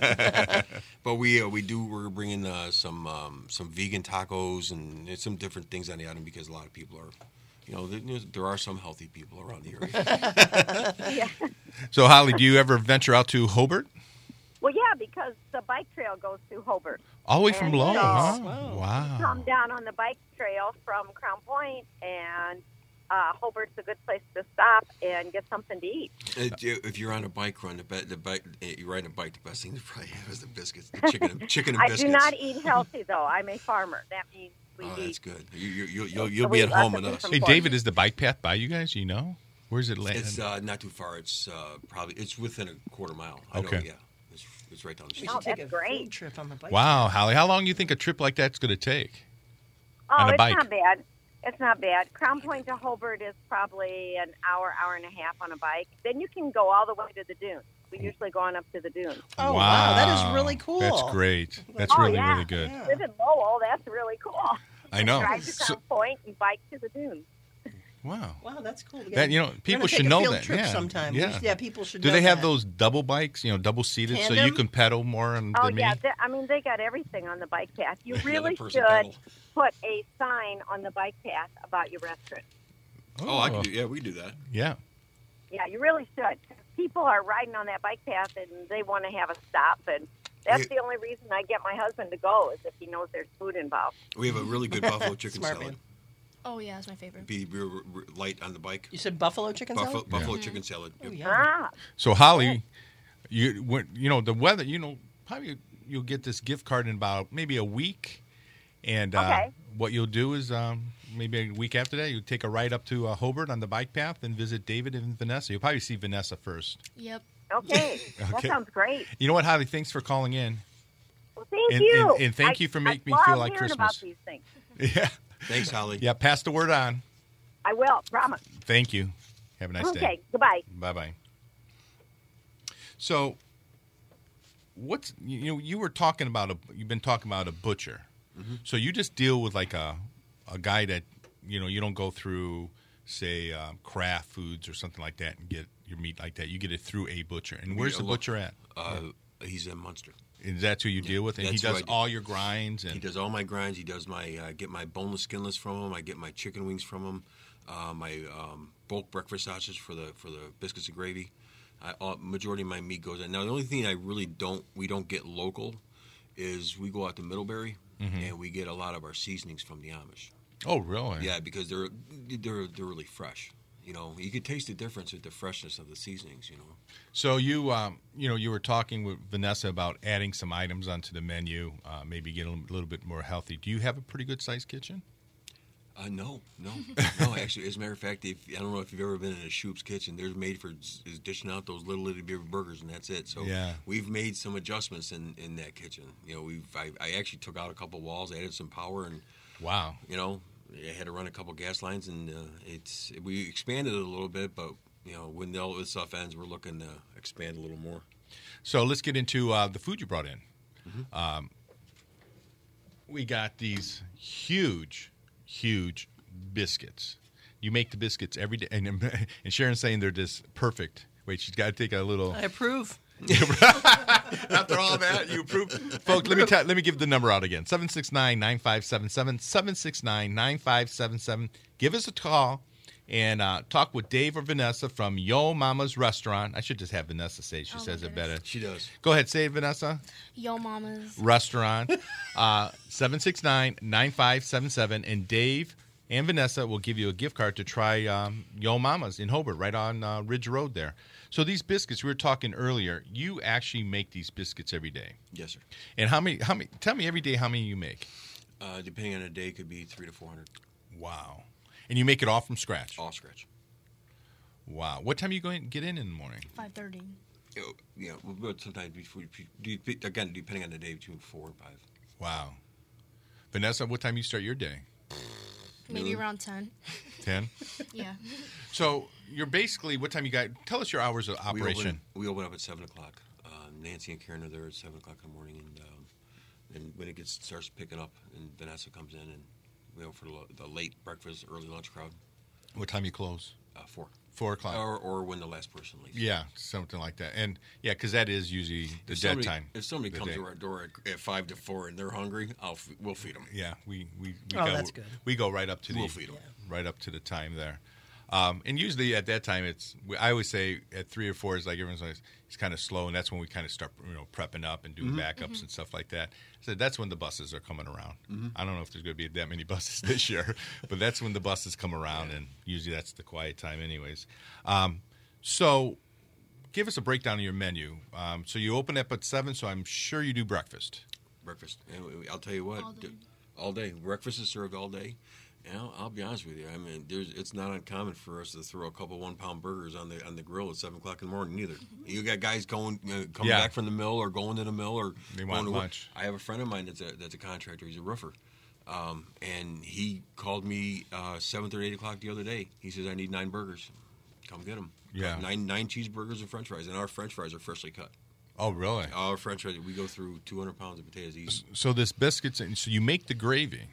[SPEAKER 4] but we uh, we do. We're bringing uh, some um, some vegan tacos and it's some different things on the item because a lot of people are. You know, there, there are some healthy people around the area.
[SPEAKER 6] Yeah.
[SPEAKER 1] So, Holly, do you ever venture out to Hobart?
[SPEAKER 6] Well, yeah, because the bike trail goes through Hobart.
[SPEAKER 1] All the way from
[SPEAKER 6] And
[SPEAKER 1] Lowell,
[SPEAKER 6] so-
[SPEAKER 1] huh?
[SPEAKER 2] Wow.
[SPEAKER 6] Come
[SPEAKER 1] Wow.
[SPEAKER 6] down on the bike trail from Crown Point, and uh, Hobart's a good place to stop and get something to eat.
[SPEAKER 4] It- if you're on a bike run, the, be- the bike you're riding a bike. The best thing to probably have is the biscuits, the chicken, and, chicken and
[SPEAKER 6] I
[SPEAKER 4] biscuits.
[SPEAKER 6] do not eat healthy, though. I'm a farmer. That means we
[SPEAKER 4] Oh,
[SPEAKER 6] eat.
[SPEAKER 4] that's good. You, you, you'll you'll, you'll
[SPEAKER 6] We
[SPEAKER 4] be
[SPEAKER 6] eat
[SPEAKER 4] at home
[SPEAKER 6] lots
[SPEAKER 4] with
[SPEAKER 6] of
[SPEAKER 4] us.
[SPEAKER 6] different
[SPEAKER 1] Hey,
[SPEAKER 6] pork.
[SPEAKER 1] David, is the bike path by you guys? You know? Where's it land?
[SPEAKER 4] It's uh, not too far. It's uh, probably it's within a quarter mile. I
[SPEAKER 1] Okay.
[SPEAKER 4] know, yeah, it's, it's right down the
[SPEAKER 2] We
[SPEAKER 4] street.
[SPEAKER 6] Oh,
[SPEAKER 2] should take
[SPEAKER 6] that's
[SPEAKER 2] a
[SPEAKER 6] great.
[SPEAKER 2] field trip on the bike.
[SPEAKER 1] Wow, Holly, how long do you think a trip like that's going to take?
[SPEAKER 6] Oh,
[SPEAKER 1] on a
[SPEAKER 6] it's
[SPEAKER 1] bike.
[SPEAKER 6] not bad. It's not bad. Crown Point to Hobart is probably an hour, hour and a half on a bike. Then you can go all the way to the dunes. We usually go on up to the dunes.
[SPEAKER 2] Oh, wow. That is really cool.
[SPEAKER 1] That's great. That's
[SPEAKER 6] Oh,
[SPEAKER 1] really,
[SPEAKER 6] yeah.
[SPEAKER 1] really good.
[SPEAKER 2] Yeah.
[SPEAKER 6] Live in Lowell, that's really cool.
[SPEAKER 1] I know.
[SPEAKER 6] Drive to
[SPEAKER 1] So-
[SPEAKER 6] Crown Point and bike to the dunes.
[SPEAKER 1] wow.
[SPEAKER 2] Wow, that's cool. We
[SPEAKER 1] That, you know,
[SPEAKER 2] we're
[SPEAKER 1] people
[SPEAKER 2] gonna
[SPEAKER 1] should
[SPEAKER 2] take a
[SPEAKER 1] know
[SPEAKER 2] field
[SPEAKER 1] that.
[SPEAKER 2] Trip
[SPEAKER 1] Yeah.
[SPEAKER 2] sometime. We
[SPEAKER 1] Yeah.
[SPEAKER 2] should- yeah, people should
[SPEAKER 1] Do
[SPEAKER 2] know
[SPEAKER 1] they have
[SPEAKER 2] that.
[SPEAKER 1] those double bikes, you know, double seated, so you
[SPEAKER 2] Tandem?
[SPEAKER 1] can pedal more on
[SPEAKER 6] Oh,
[SPEAKER 1] than
[SPEAKER 6] yeah.
[SPEAKER 1] me?
[SPEAKER 6] they- I mean, they got everything on the bike path. You
[SPEAKER 4] Another
[SPEAKER 6] really
[SPEAKER 4] person
[SPEAKER 6] should
[SPEAKER 4] pedal.
[SPEAKER 6] put a sign on the bike path about your restaurant.
[SPEAKER 4] Oh, I can do. Yeah, we do that.
[SPEAKER 1] Yeah.
[SPEAKER 6] Yeah, you really should. People are riding on that bike path and they want to have a stop. And that's
[SPEAKER 4] Yeah.
[SPEAKER 6] the only reason I get my husband to go is if he knows there's food involved.
[SPEAKER 4] We have a really good buffalo chicken
[SPEAKER 2] Smart
[SPEAKER 4] salad.
[SPEAKER 2] man.
[SPEAKER 3] Oh yeah, that's my favorite.
[SPEAKER 4] Be real, real light on the bike.
[SPEAKER 2] You said buffalo chicken
[SPEAKER 4] Buffalo,
[SPEAKER 2] salad?
[SPEAKER 4] buffalo chicken salad.
[SPEAKER 2] Oh,
[SPEAKER 4] Yep.
[SPEAKER 2] yeah.
[SPEAKER 6] Ah,
[SPEAKER 1] So, Holly, you when, you know, the weather, you know, probably you'll get this gift card in about maybe a week. And uh,
[SPEAKER 6] Okay.
[SPEAKER 1] what you'll do is um, maybe a week after that, you'll take a ride up to uh, Hobart on the bike path and visit David and Vanessa. You'll probably see Vanessa first.
[SPEAKER 3] Yep.
[SPEAKER 6] okay. That
[SPEAKER 1] Okay.
[SPEAKER 6] sounds great.
[SPEAKER 1] You know what, Holly? Thanks for calling in.
[SPEAKER 6] Well, thank
[SPEAKER 1] And-
[SPEAKER 6] you.
[SPEAKER 1] and- and thank
[SPEAKER 6] I-
[SPEAKER 1] you for
[SPEAKER 6] I
[SPEAKER 1] making me
[SPEAKER 6] love
[SPEAKER 1] feel like
[SPEAKER 6] hearing about
[SPEAKER 1] Christmas.
[SPEAKER 6] these things.
[SPEAKER 1] Yeah.
[SPEAKER 4] Thanks, Holly.
[SPEAKER 1] Yeah, pass the word on.
[SPEAKER 6] I will, promise.
[SPEAKER 1] Thank you. Have a nice
[SPEAKER 6] Okay,
[SPEAKER 1] day.
[SPEAKER 6] goodbye.
[SPEAKER 1] Bye-bye. So, what's you know you were talking about a you've been talking about a butcher.
[SPEAKER 4] Mm-hmm.
[SPEAKER 1] So you just deal with like a a guy that you know you don't go through say um, Kraft Foods or something like that and get your meat like that. You get it through a butcher. And where's
[SPEAKER 4] Yeah,
[SPEAKER 1] the
[SPEAKER 4] look,
[SPEAKER 1] butcher at?
[SPEAKER 4] Uh, He's in Munster.
[SPEAKER 1] Is that who you deal with? And he
[SPEAKER 4] that's who
[SPEAKER 1] does
[SPEAKER 4] I do.
[SPEAKER 1] all your grinds and
[SPEAKER 4] He does all my grinds. He does my uh, get my boneless, skinless from him. I get my chicken wings from him. Uh, my um, bulk breakfast sausage for the for the biscuits and gravy. I, uh, majority of my meat goes in. Now the only thing I really don't we don't get local is we go out to Middlebury
[SPEAKER 1] Mm-hmm.
[SPEAKER 4] and we get a lot of our seasonings from the Amish.
[SPEAKER 1] Oh, really?
[SPEAKER 4] Yeah, because they're they're they're really fresh. You know, you could taste the difference with the freshness of the seasonings. You know.
[SPEAKER 1] So you, um, you know, you were talking with Vanessa about adding some items onto the menu, uh, maybe get a little bit more healthy. Do you have a pretty good sized kitchen?
[SPEAKER 4] Uh, no, no, no. Actually, as a matter of fact, if, I don't know if you've ever been in a Shoop's kitchen. They're made for is dishing out those little itty bitty burgers, and that's it. So
[SPEAKER 1] Yeah.
[SPEAKER 4] we've made some adjustments in, in that kitchen. You know, we've I, I actually took out a couple walls, added some power, and
[SPEAKER 1] Wow.
[SPEAKER 4] you know, I had to run a couple gas lines, and uh, it's we expanded it a little bit. But you know, when all this stuff ends, we're looking to expand a little more.
[SPEAKER 1] So let's get into uh, the food you brought in. Um, we got these huge, huge biscuits. You make the biscuits every day, and, and Sharon's saying they're just perfect. Wait, she's got to take a little.
[SPEAKER 2] I approve.
[SPEAKER 1] After all that, you approve, folks. Let me tell, let me give the number out again: seven six nine nine five seven seven seven six nine nine five seven seven. Give us a call and uh, talk with Dave or Vanessa from Yo Mama's Restaurant. I should just have Vanessa say it. She
[SPEAKER 3] Oh, my
[SPEAKER 1] says it
[SPEAKER 3] goodness.
[SPEAKER 1] better.
[SPEAKER 4] She does.
[SPEAKER 1] Go ahead, say it, Vanessa.
[SPEAKER 3] Yo Mama's.
[SPEAKER 1] Restaurant, uh, seven six nine nine five seven seven, and Dave and Vanessa will give you a gift card to try um, Yo Mama's in Hobart, right on uh, Ridge Road there. So these biscuits, we were talking earlier, you actually make these biscuits every day.
[SPEAKER 4] Yes, sir.
[SPEAKER 1] And how many, how many, tell me every day how many you make.
[SPEAKER 4] Uh, depending on the day, it could be three to four hundred.
[SPEAKER 1] Wow. And you make it all from scratch.
[SPEAKER 4] All scratch.
[SPEAKER 1] Wow. What time are you going to get in in the morning?
[SPEAKER 3] five thirty.
[SPEAKER 4] You know, yeah, but sometimes before, again, depending on the day, between four and five.
[SPEAKER 1] Wow. Vanessa, what time you start your day?
[SPEAKER 3] Maybe
[SPEAKER 4] Noon.
[SPEAKER 3] around ten.
[SPEAKER 1] ten?
[SPEAKER 3] Yeah.
[SPEAKER 1] So you're basically, what time you got, tell us your hours of
[SPEAKER 4] We
[SPEAKER 1] operation.
[SPEAKER 4] open, we open up at seven o'clock. Uh, Nancy and Karen are there at seven o'clock in the morning, and um, and when it gets starts picking up, and Vanessa comes in, and we go for the, the late breakfast, early lunch crowd.
[SPEAKER 1] What time you close?
[SPEAKER 4] Uh, four.
[SPEAKER 1] Four o'clock.
[SPEAKER 4] Or, or when the last person leaves.
[SPEAKER 1] Yeah, something like that. And yeah, because that is usually the
[SPEAKER 4] If
[SPEAKER 1] dead
[SPEAKER 4] somebody,
[SPEAKER 1] time.
[SPEAKER 4] if somebody
[SPEAKER 1] the
[SPEAKER 4] comes
[SPEAKER 1] day.
[SPEAKER 4] to our door at, at five to four and they're hungry, I'll f- we'll feed them.
[SPEAKER 1] Yeah, we we, we
[SPEAKER 2] Oh,
[SPEAKER 1] go,
[SPEAKER 2] that's good.
[SPEAKER 1] We go right up to the
[SPEAKER 4] We'll feed 'em.
[SPEAKER 1] right up to the time there. Um, and usually at that time, it's I always say at three or four is like everyone's always, it's kind of slow, and that's when we kind of start you know prepping up and doing backups and stuff like that. So that's when the buses are coming around. I don't know if there's going to be that many buses this year, but that's when the buses come around, and usually that's the quiet time, anyways. Um, so, give us a breakdown of your menu. Um, so you open up at seven, so I'm sure you do breakfast.
[SPEAKER 4] Breakfast. And we- I'll tell you what.
[SPEAKER 3] All day.
[SPEAKER 4] d- All day. Breakfast is served all day. And I'll, I'll be honest with you. I mean, there's it's not uncommon for us to throw a couple one pound burgers on the on the grill at seven o'clock in the morning either. You got guys going uh, coming
[SPEAKER 1] Yeah.
[SPEAKER 4] back from the mill or going to the mill or
[SPEAKER 1] They
[SPEAKER 4] going
[SPEAKER 1] want
[SPEAKER 4] to work.
[SPEAKER 1] lunch.
[SPEAKER 4] I have a friend of mine that's a that's a contractor. He's a roofer. Um, and he called me uh, seven thirty, eight o'clock the other day. He says, I need nine burgers. Come get them.
[SPEAKER 1] Yeah.
[SPEAKER 4] Nine nine cheeseburgers and French fries, and our French fries are freshly cut.
[SPEAKER 1] Oh, really?
[SPEAKER 4] Our French fries, we go through two hundred pounds of potatoes each.
[SPEAKER 1] So this biscuits, and so you make the gravy,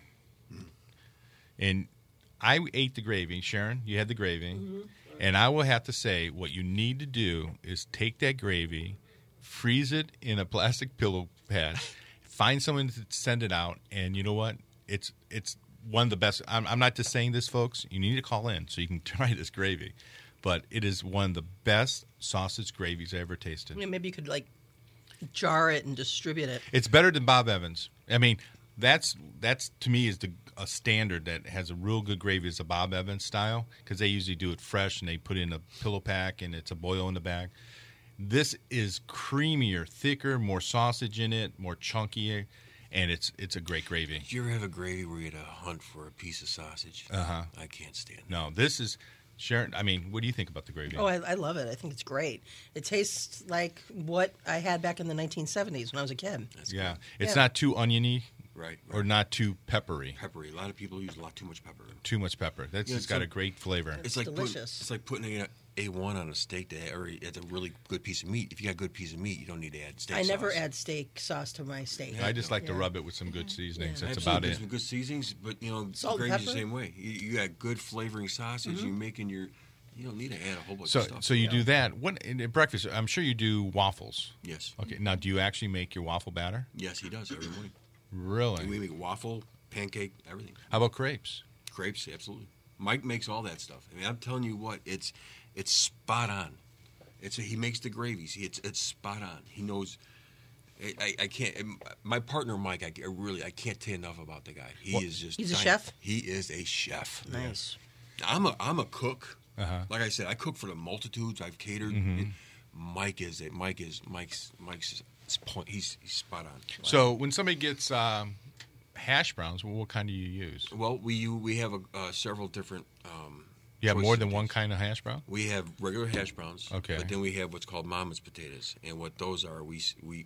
[SPEAKER 1] and I ate the gravy. Sharon, you had the gravy, and I will have to say what you need to do is take that gravy, freeze it in a plastic pillow pad, find someone to send it out, and you know what? It's it's one of the best. I'm, I'm not just saying this, folks. You need to call in so you can try this gravy, but it is one of the best sausage gravies I ever tasted.
[SPEAKER 2] Yeah, maybe you could like jar it and distribute it.
[SPEAKER 1] It's better than Bob Evans. I mean, that's that's to me is the a standard that has a real good gravy is a Bob Evans style because they usually do it fresh and they put in a pillow pack and it's a boil in the back. This is creamier, thicker, more sausage in it, more chunkier, and it's it's a great gravy.
[SPEAKER 4] Did you ever have a gravy where you had to hunt for a piece of sausage?
[SPEAKER 1] Uh-huh.
[SPEAKER 4] I can't stand it.
[SPEAKER 1] No, this is Sharon. I mean, what do you think about the gravy?
[SPEAKER 2] Oh, I, I love it. I think it's great. It tastes like what I had back in the nineteen seventies when I was a kid.
[SPEAKER 1] yeah, it's
[SPEAKER 2] Yeah.
[SPEAKER 1] not too oniony
[SPEAKER 4] Right,
[SPEAKER 1] or
[SPEAKER 4] right.
[SPEAKER 1] not too peppery.
[SPEAKER 4] Peppery. A lot of people use a lot too much pepper.
[SPEAKER 1] Too much pepper. That's
[SPEAKER 4] Yeah,
[SPEAKER 1] just
[SPEAKER 4] it's
[SPEAKER 1] got
[SPEAKER 4] like-
[SPEAKER 1] a great flavor.
[SPEAKER 4] It's like putting,
[SPEAKER 2] delicious.
[SPEAKER 4] it's like putting a A one on a steak that or it's a really good piece of meat. If you got a good piece of meat, you don't need to add steak
[SPEAKER 2] I never
[SPEAKER 4] sauce.
[SPEAKER 2] add steak sauce to my steak.
[SPEAKER 1] I just like to
[SPEAKER 2] Yeah.
[SPEAKER 1] rub it with some good seasonings.
[SPEAKER 2] Yeah.
[SPEAKER 1] That's
[SPEAKER 4] Absolutely.
[SPEAKER 1] about
[SPEAKER 4] There's
[SPEAKER 1] it.
[SPEAKER 4] some good seasonings, but you know,
[SPEAKER 2] Salt and
[SPEAKER 4] gravy's the
[SPEAKER 2] pepper?
[SPEAKER 4] same way. You, you got good flavoring sausage.
[SPEAKER 2] Mm-hmm.
[SPEAKER 4] You're making your. You don't need to add a whole bunch
[SPEAKER 1] So,
[SPEAKER 4] of stuff.
[SPEAKER 1] so you do that. What in in breakfast? I'm sure you do waffles.
[SPEAKER 4] Yes.
[SPEAKER 1] Okay. Now, do you actually make your waffle batter?
[SPEAKER 4] Yes, he does every morning.
[SPEAKER 1] Really?
[SPEAKER 4] And we make waffle, pancake, everything.
[SPEAKER 1] How about crepes?
[SPEAKER 4] Crepes, absolutely. Mike makes all that stuff. I mean, I'm telling you what, it's it's spot on. It's a, he makes the gravies. It's it's spot on. He knows. I, I, I can't. My partner Mike, I, I really I can't tell you enough about the guy. He
[SPEAKER 1] What?
[SPEAKER 4] is just.
[SPEAKER 2] He's a
[SPEAKER 4] dying-
[SPEAKER 2] chef?
[SPEAKER 4] He is a chef.
[SPEAKER 2] Nice.
[SPEAKER 4] I'm a I'm a cook.
[SPEAKER 1] Uh-huh.
[SPEAKER 4] Like I said, I cook for the multitudes. I've catered.
[SPEAKER 1] Mm-hmm.
[SPEAKER 4] Mike is a Mike is Mike's Mike's point. He's, he's spot on.
[SPEAKER 1] So when somebody gets um, hash browns, well, what kind do you use?
[SPEAKER 4] Well, we you, we have a, uh, several different. Um,
[SPEAKER 1] You have
[SPEAKER 4] choices
[SPEAKER 1] more
[SPEAKER 4] of
[SPEAKER 1] than one
[SPEAKER 4] things.
[SPEAKER 1] kind of hash brown?
[SPEAKER 4] We have regular hash browns.
[SPEAKER 1] Okay.
[SPEAKER 4] But then we have what's called mama's potatoes, and what those are, we we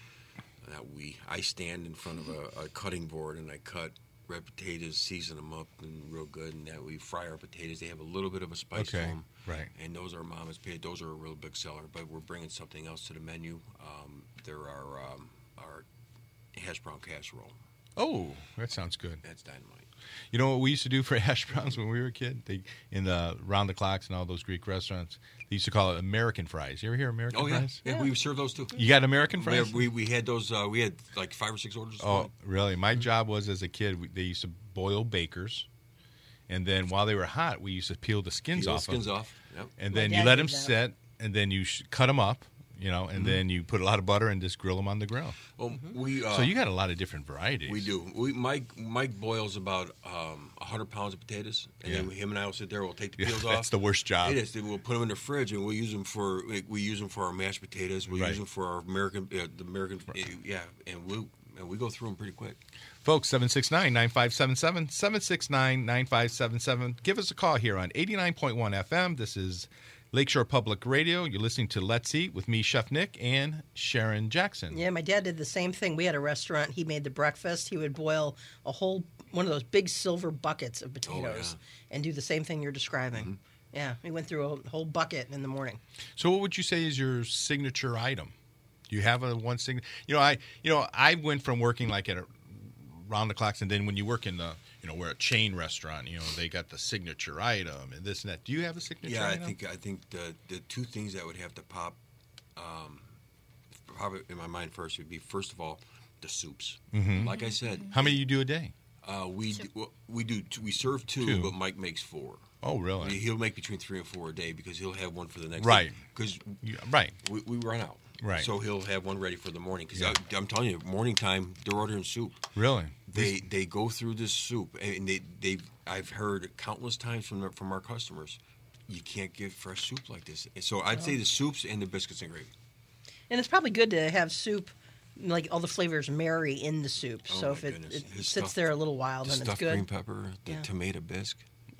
[SPEAKER 4] not we. I stand in front of a, a cutting board and I cut red potatoes, season them up and real good, and that we fry our potatoes. They have a little bit of a spice
[SPEAKER 1] Okay,
[SPEAKER 4] to them,
[SPEAKER 1] right.
[SPEAKER 4] And those are mama's potatoes. Those are a real big seller. But we're bringing something else to the menu. Um, there are um, our hash brown casserole.
[SPEAKER 1] Oh, that sounds good.
[SPEAKER 4] That's dynamite.
[SPEAKER 1] You know what we used to do for hash browns when we were a kid? They in the round the clocks and all those Greek restaurants. They used to call it American fries. You ever hear American
[SPEAKER 4] Oh yeah,
[SPEAKER 1] fries?
[SPEAKER 4] yeah, we serve those too.
[SPEAKER 1] You got American
[SPEAKER 4] We,
[SPEAKER 1] fries?
[SPEAKER 4] have, we we had those. Uh, we had like five or six orders. this
[SPEAKER 1] Oh,
[SPEAKER 4] morning.
[SPEAKER 1] really? My job was as a kid. We, they used to boil bakers, and then while they were hot, we used to peel the skins
[SPEAKER 4] Peel the
[SPEAKER 1] off.
[SPEAKER 4] skins
[SPEAKER 1] them.
[SPEAKER 4] off. Yep.
[SPEAKER 1] And
[SPEAKER 2] My
[SPEAKER 1] then you
[SPEAKER 2] dad
[SPEAKER 1] let
[SPEAKER 2] did
[SPEAKER 1] them
[SPEAKER 2] that.
[SPEAKER 1] sit, and then you sh- cut them up, you know, and then you put a lot of butter and just grill them on the grill.
[SPEAKER 4] Well, we uh,
[SPEAKER 1] So you got a lot of different varieties.
[SPEAKER 4] we do. We Mike Mike boils about um, one hundred pounds of potatoes, and then
[SPEAKER 1] Yeah.
[SPEAKER 4] him and I will sit there. We'll take the
[SPEAKER 1] Yeah,
[SPEAKER 4] peels
[SPEAKER 1] that's
[SPEAKER 4] off.
[SPEAKER 1] the worst job.
[SPEAKER 4] It is. Then we'll put them in the fridge, and we'll use them for we use them for our mashed potatoes. We
[SPEAKER 1] Right.
[SPEAKER 4] use them for our American uh, the American uh, yeah, and we and we go through them pretty quick.
[SPEAKER 1] Folks, seven six nine, nine five seven seven, seven six nine, nine five seven seven. Give us a call here on eighty-nine point one F M. This is Lakeshore Public Radio. You're listening to Let's Eat with me, Chef Nick, and Sharon Jackson.
[SPEAKER 2] Yeah, my dad did the same thing. We had a restaurant. He made the breakfast. He would boil a whole one of those big silver buckets of potatoes and do the same thing you're describing. Yeah, we went through a whole bucket in the morning.
[SPEAKER 1] So what would you say is your signature item? Do you have a one signature? You know, I you know I went from working like at a round the clocks, and then when you work in the you know we're a chain restaurant, you know they got the signature item and this and that. Do you have a signature?
[SPEAKER 4] Yeah, I
[SPEAKER 1] item?
[SPEAKER 4] think I think the the two things that would have to pop, um, probably in my mind first would be first of all the soups.
[SPEAKER 1] Mhm.
[SPEAKER 4] Like I said,
[SPEAKER 1] How many do you do a day?
[SPEAKER 4] uh, we do, well, we do two, we serve two,
[SPEAKER 1] Two.
[SPEAKER 4] but Mike makes four.
[SPEAKER 1] Oh, really?
[SPEAKER 4] He'll make between three and four a day because he'll have one for the next
[SPEAKER 1] Right.
[SPEAKER 4] Because
[SPEAKER 1] You- right.
[SPEAKER 4] we, we run out.
[SPEAKER 1] Right.
[SPEAKER 4] So he'll have one ready for the morning. Because
[SPEAKER 1] Yeah.
[SPEAKER 4] I'm telling you, morning time they're ordering soup.
[SPEAKER 1] Really?
[SPEAKER 4] They they go through this soup, and they they I've heard countless times from from our customers, you can't give fresh soup like this. So I'd say the soups and the biscuits and gravy.
[SPEAKER 2] And it's probably good to have soup, like all the flavors marry in the soup.
[SPEAKER 4] Oh,
[SPEAKER 2] so
[SPEAKER 4] my
[SPEAKER 2] if it,
[SPEAKER 4] goodness.
[SPEAKER 2] it
[SPEAKER 4] His
[SPEAKER 2] sits
[SPEAKER 4] stuff-
[SPEAKER 2] there a little while,
[SPEAKER 4] The
[SPEAKER 2] then it's
[SPEAKER 4] stuffed
[SPEAKER 2] good.
[SPEAKER 4] green pepper, the
[SPEAKER 2] Yeah.
[SPEAKER 4] tomato bisque.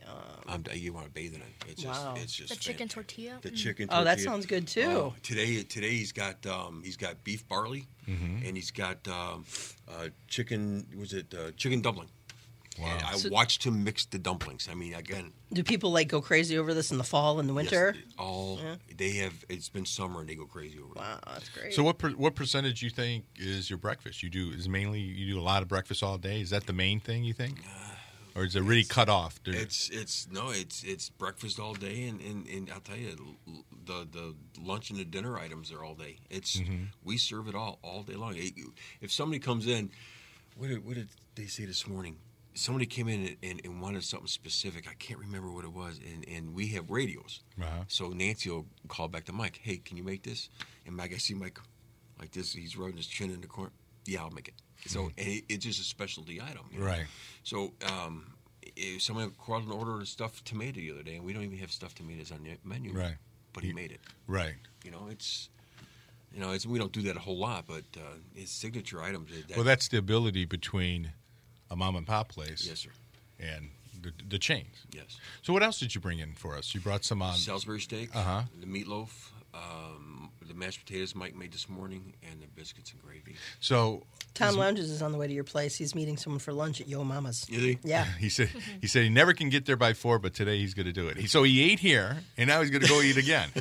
[SPEAKER 4] Um, you want to bathe in it. It's just
[SPEAKER 2] Wow.
[SPEAKER 4] it's just
[SPEAKER 3] The chicken
[SPEAKER 4] fantastic.
[SPEAKER 3] tortilla.
[SPEAKER 4] The
[SPEAKER 3] Mm.
[SPEAKER 4] chicken.
[SPEAKER 2] Oh, that
[SPEAKER 4] tortilla.
[SPEAKER 2] sounds good too.
[SPEAKER 4] Oh, today, today he's got um, he's got beef barley,
[SPEAKER 1] Mm-hmm.
[SPEAKER 4] and he's got um, uh, chicken. Was it uh, chicken dumpling?
[SPEAKER 1] Wow.
[SPEAKER 4] And I
[SPEAKER 2] So-
[SPEAKER 4] watched him mix the dumplings. I mean, again,
[SPEAKER 2] Do people like go crazy over this in the fall and the winter?
[SPEAKER 4] yes, all
[SPEAKER 2] Yeah.
[SPEAKER 4] they have. It's been summer, and they go crazy over it.
[SPEAKER 2] Wow, that's great.
[SPEAKER 1] So what per, what percentage you think is your breakfast? You do is mainly you do a lot of breakfast all day. Is that the main thing you think, or is it really cut off? Do-
[SPEAKER 4] It's it's no, it's it's breakfast all day, and, and, and I'll tell you, l- the the lunch and the dinner items are all day. It's
[SPEAKER 1] Mm-hmm.
[SPEAKER 4] we serve it all all day long. It- If somebody comes in, what did, what did they say this morning? Somebody came in and, and, and wanted something specific. I can't remember what it was, and, and we have radios.
[SPEAKER 1] Uh-huh.
[SPEAKER 4] So Nancy will call back to Mike. Hey, can you make this? And Mike, I see Mike like this. He's rubbing his chin in the corner. Yeah, I'll make it. So and it, it's just a specialty item, you know?
[SPEAKER 1] Right.
[SPEAKER 4] So um, if someone called and ordered a stuffed tomato the other day, and we don't even have stuffed tomatoes on the menu.
[SPEAKER 1] Right.
[SPEAKER 4] But he made it.
[SPEAKER 1] Right.
[SPEAKER 4] You know, it's you know, it's we don't do that a whole lot, but uh, his signature items. That,
[SPEAKER 1] Well, that's the ability between a mom and pop place
[SPEAKER 4] yes, sir.
[SPEAKER 1] and the, the chains.
[SPEAKER 4] Yes.
[SPEAKER 1] So what else did you bring in for us? You brought some on.
[SPEAKER 4] Salisbury steak,
[SPEAKER 1] Uh-huh.
[SPEAKER 4] the meatloaf, um, the mashed potatoes Mike made this morning, and the biscuits and gravy.
[SPEAKER 1] So
[SPEAKER 2] Tom Lounges is on the way to your place. He's meeting someone for lunch at Yo Mama's.
[SPEAKER 4] Is he?
[SPEAKER 2] Yeah.
[SPEAKER 1] he said he said he never can get there by four, but today he's going to do it. He, so he ate here, and now he's going to go eat again.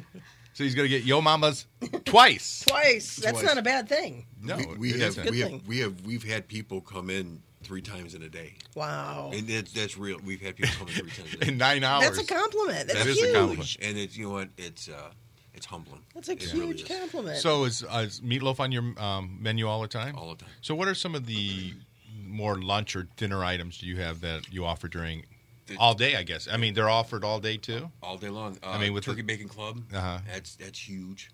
[SPEAKER 1] So he's going to get Yo Mama's twice.
[SPEAKER 2] Twice. That's
[SPEAKER 4] Twice.
[SPEAKER 2] not a bad thing.
[SPEAKER 1] No,
[SPEAKER 4] we, we
[SPEAKER 1] it
[SPEAKER 4] have
[SPEAKER 1] isn't.
[SPEAKER 4] we
[SPEAKER 2] Good
[SPEAKER 4] have we have we've had people come in three times in a day,
[SPEAKER 2] Wow.
[SPEAKER 4] and that's that's real. We've had people come in three times a day.
[SPEAKER 1] in nine hours.
[SPEAKER 2] That's a compliment. That's
[SPEAKER 1] That is
[SPEAKER 2] huge.
[SPEAKER 1] a compliment.
[SPEAKER 4] And it's you know what it's uh it's humbling.
[SPEAKER 2] That's a
[SPEAKER 4] It
[SPEAKER 2] huge
[SPEAKER 4] really is.
[SPEAKER 2] compliment.
[SPEAKER 1] So is, uh, is meatloaf on your um, menu all the time?
[SPEAKER 4] All the time.
[SPEAKER 1] So what are some of the more lunch or dinner items do you have that you offer during
[SPEAKER 4] The-
[SPEAKER 1] all day? I guess. I mean, they're offered all day too.
[SPEAKER 4] all day long. Uh,
[SPEAKER 1] I mean, with
[SPEAKER 4] Turkey
[SPEAKER 1] the-
[SPEAKER 4] Bacon Club,
[SPEAKER 1] Uh-huh.
[SPEAKER 4] that's that's huge.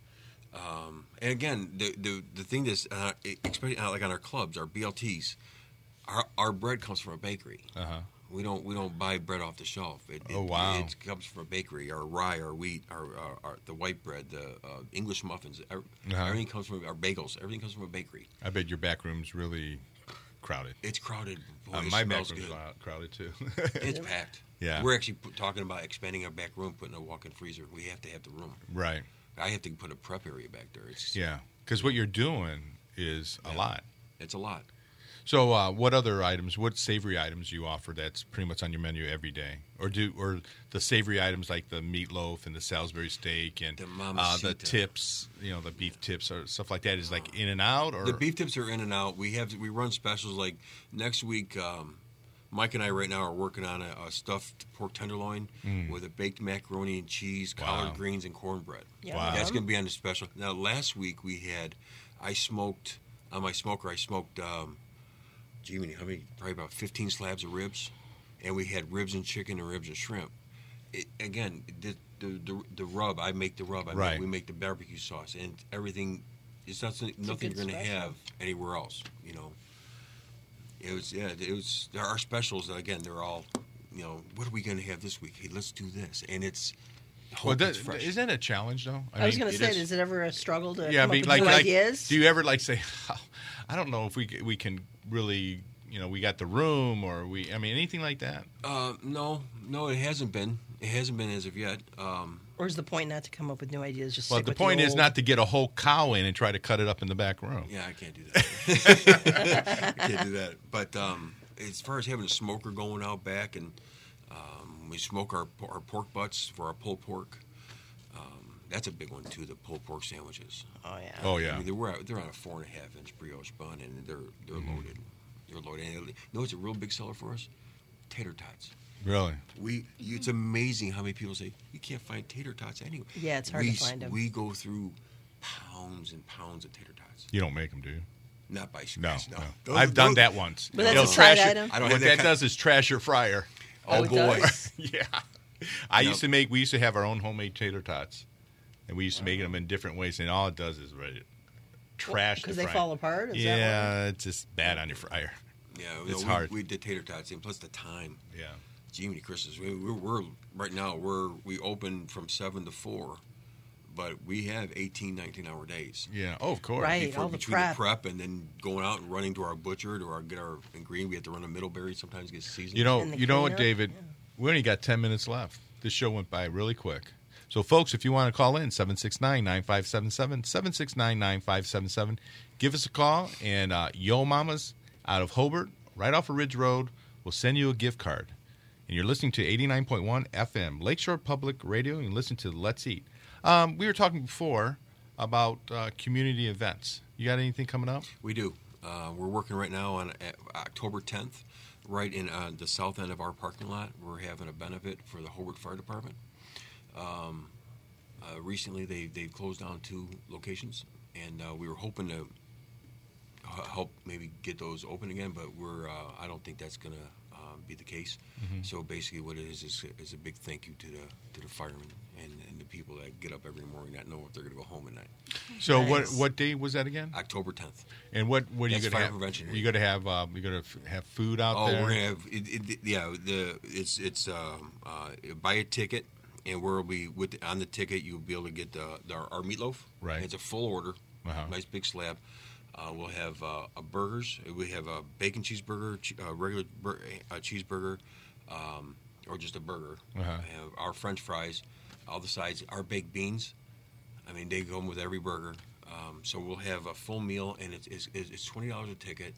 [SPEAKER 4] Um, and again, the the the thing is, uh, especially uh, like on our clubs, our B L Ts, our our bread comes from a bakery.
[SPEAKER 1] Uh huh.
[SPEAKER 4] We don't we don't buy bread off the shelf. It,
[SPEAKER 1] Oh,
[SPEAKER 4] it,
[SPEAKER 1] wow.
[SPEAKER 4] It comes from a bakery. Our rye, our wheat, our, our, our the white bread, the uh, English muffins. Every,
[SPEAKER 1] Uh-huh.
[SPEAKER 4] Everything comes from our bagels. Everything comes from a bakery.
[SPEAKER 1] I bet your back room's really crowded.
[SPEAKER 4] It's crowded. Boy,
[SPEAKER 1] Uh,
[SPEAKER 4] it
[SPEAKER 1] my back
[SPEAKER 4] smells
[SPEAKER 1] room's
[SPEAKER 4] good.
[SPEAKER 1] loud- crowded too.
[SPEAKER 4] It's packed.
[SPEAKER 1] Yeah.
[SPEAKER 4] We're actually p- talking about expanding our back room, putting a walk-in freezer. We have to have the room.
[SPEAKER 1] Right.
[SPEAKER 4] I have to put a prep area back there. It's
[SPEAKER 1] Yeah. Because what you're doing is a
[SPEAKER 4] Yeah.
[SPEAKER 1] lot.
[SPEAKER 4] it's a lot.
[SPEAKER 1] So, uh, what other items? What savory items do you offer? That's pretty much on your menu every day, or do or the savory items like the meatloaf and the Salisbury steak and
[SPEAKER 4] The
[SPEAKER 1] uh, the
[SPEAKER 4] mamacita.
[SPEAKER 1] tips, you know, the beef tips or stuff like that. Is like in and out, or
[SPEAKER 4] The beef tips are in and out. We have we run specials like next week. Um, Mike and I right now are working on a, a stuffed pork tenderloin with a baked macaroni and cheese, collard
[SPEAKER 1] Wow.
[SPEAKER 4] greens, and cornbread.
[SPEAKER 2] Yeah.
[SPEAKER 1] Wow.
[SPEAKER 4] That's going to be on the special. Now, last week we had, I smoked on my smoker. I smoked, um, gee, how many? Probably about fifteen slabs of ribs, and we had ribs and chicken and ribs and shrimp. It, again, the, the the the rub. I make the rub. I
[SPEAKER 1] Right.
[SPEAKER 4] make, we make the barbecue sauce and everything. It's not something- nothing
[SPEAKER 2] good
[SPEAKER 4] you're going to
[SPEAKER 2] special.
[SPEAKER 4] have anywhere else. You know. It was yeah. It was there are specials. Again, they're all. You know, what are we going to have this week? Hey, let's do this, and it's.
[SPEAKER 1] well,
[SPEAKER 4] Hope
[SPEAKER 1] that,
[SPEAKER 4] it's fresh.
[SPEAKER 1] isn't that a challenge though?
[SPEAKER 2] I was
[SPEAKER 1] mean,
[SPEAKER 2] going to
[SPEAKER 4] it
[SPEAKER 2] say,
[SPEAKER 4] is.
[SPEAKER 2] is it ever a struggle to
[SPEAKER 1] yeah, I
[SPEAKER 2] come
[SPEAKER 1] mean,
[SPEAKER 2] up
[SPEAKER 1] like,
[SPEAKER 2] with new
[SPEAKER 1] like,
[SPEAKER 2] ideas?
[SPEAKER 1] do you ever like say, I don't know if we c- we can really, you know, we got the room or we, I mean, anything like that?
[SPEAKER 4] Uh, no, no, it hasn't been. It hasn't been as of yet. Um,
[SPEAKER 2] Or is the point not to come up with new ideas? Just
[SPEAKER 1] Well,
[SPEAKER 2] stick
[SPEAKER 1] the
[SPEAKER 2] with
[SPEAKER 1] point is
[SPEAKER 2] old-
[SPEAKER 1] not to get a whole cow in and try to cut it up in the back room.
[SPEAKER 4] yeah, I can't do that. I can't do that. But um, as far as having a smoker going out back, and um, we smoke our our pork butts for our pulled pork. Um, that's a big one too. The pulled pork sandwiches.
[SPEAKER 2] Oh yeah.
[SPEAKER 1] Oh
[SPEAKER 4] I
[SPEAKER 1] yeah.
[SPEAKER 4] mean, they're they're on a four and a half inch brioche bun, and they're they're
[SPEAKER 1] Mm-hmm.
[SPEAKER 4] loaded. They're loaded. And you know what's a real big seller for us? Tater tots.
[SPEAKER 1] Really?
[SPEAKER 4] We, you, it's amazing how many people say you can't find tater tots anywhere.
[SPEAKER 2] Yeah, it's hard
[SPEAKER 4] we,
[SPEAKER 2] to find 'em.
[SPEAKER 4] We go through pounds and pounds of tater tots.
[SPEAKER 1] You don't make them, do you?
[SPEAKER 4] Not by
[SPEAKER 1] No.
[SPEAKER 4] scratch.
[SPEAKER 1] no.
[SPEAKER 4] No, Those-
[SPEAKER 1] I've done
[SPEAKER 4] those-
[SPEAKER 1] that once.
[SPEAKER 2] But that's
[SPEAKER 1] It'll
[SPEAKER 2] a side
[SPEAKER 1] trash your-
[SPEAKER 2] item?
[SPEAKER 4] I don't
[SPEAKER 1] what
[SPEAKER 4] have
[SPEAKER 1] that,
[SPEAKER 4] that kind-
[SPEAKER 1] does is trash your fryer.
[SPEAKER 4] Oh,
[SPEAKER 2] it
[SPEAKER 4] boy.
[SPEAKER 2] does?
[SPEAKER 1] Yeah. I
[SPEAKER 4] No.
[SPEAKER 1] used to make. We used to have our own homemade tater tots, and we used to make them in different ways. And all it does is right, trash the
[SPEAKER 2] Because they
[SPEAKER 1] fryer.
[SPEAKER 2] fall apart? Is that
[SPEAKER 1] yeah, it's just bad on your fryer.
[SPEAKER 4] Yeah,
[SPEAKER 1] It's
[SPEAKER 4] no,
[SPEAKER 1] hard.
[SPEAKER 4] We, we did tater tots, and plus the time.
[SPEAKER 1] Yeah.
[SPEAKER 4] Jiminy Christmas. We, we're, we're right now. We're we open from seven to four, but we have eighteen, nineteen hour days.
[SPEAKER 1] Yeah. Oh, of course.
[SPEAKER 2] Right.
[SPEAKER 4] Before,
[SPEAKER 2] all the
[SPEAKER 4] between
[SPEAKER 2] prep.
[SPEAKER 4] the prep and then going out and running to our butcher to our get our ingredient. We have to run a Middlebury sometimes to get seasoned.
[SPEAKER 1] You know,
[SPEAKER 2] And the
[SPEAKER 1] you know what,
[SPEAKER 2] cleanup?
[SPEAKER 1] David? We only got ten minutes left. This show went by really quick. So, folks, if you want to call in, seven six nine, nine five seven seven, seven six nine, nine five seven seven. Give us a call, and uh, Yo Mama's out of Hobart, right off of Ridge Road, will send you a gift card. And you're listening to eighty-nine point one F M, Lakeshore Public Radio, and you listen to Let's Eat. Um, we were talking before about uh, community events. You got anything coming up?
[SPEAKER 4] We do. Uh, we're working right now on uh, October tenth, right in uh, the south end of our parking lot. We're having a benefit for the Hobart Fire Department. Um, uh, recently, they they've closed down two locations, and uh, we were hoping to h- help maybe get those open again. But we're uh, I don't think that's going to um, be the case.
[SPEAKER 1] Mm-hmm.
[SPEAKER 4] So basically, what it is is, is a big thank you to the to the firemen and, and the people that get up every morning not knowing if they're going to go home at night.
[SPEAKER 1] So,
[SPEAKER 2] Nice.
[SPEAKER 1] what what day was that again?
[SPEAKER 4] October tenth.
[SPEAKER 1] And what what are you
[SPEAKER 4] That's
[SPEAKER 1] going to
[SPEAKER 4] Fire
[SPEAKER 1] have?
[SPEAKER 4] Prevention
[SPEAKER 1] Are
[SPEAKER 4] Week.
[SPEAKER 1] you going to have? Uh, you going to have food out
[SPEAKER 4] Oh,
[SPEAKER 1] there?
[SPEAKER 4] we're gonna have it, it, yeah. The it's it's um, uh, buy a ticket, and we'll be with on the ticket. You'll be able to get the, the our meatloaf.
[SPEAKER 1] Right.
[SPEAKER 4] It's a full order,
[SPEAKER 1] Uh-huh.
[SPEAKER 4] nice big slab. Uh, we'll have uh, a burgers. We have a bacon cheeseburger, che- a regular bur- a cheeseburger, um, or just a burger.
[SPEAKER 1] Uh-huh.
[SPEAKER 4] Have our French fries, all the sides, our baked beans. I mean, they come with every burger. Um, so we'll have a full meal, and it's it's, it's twenty dollars a ticket.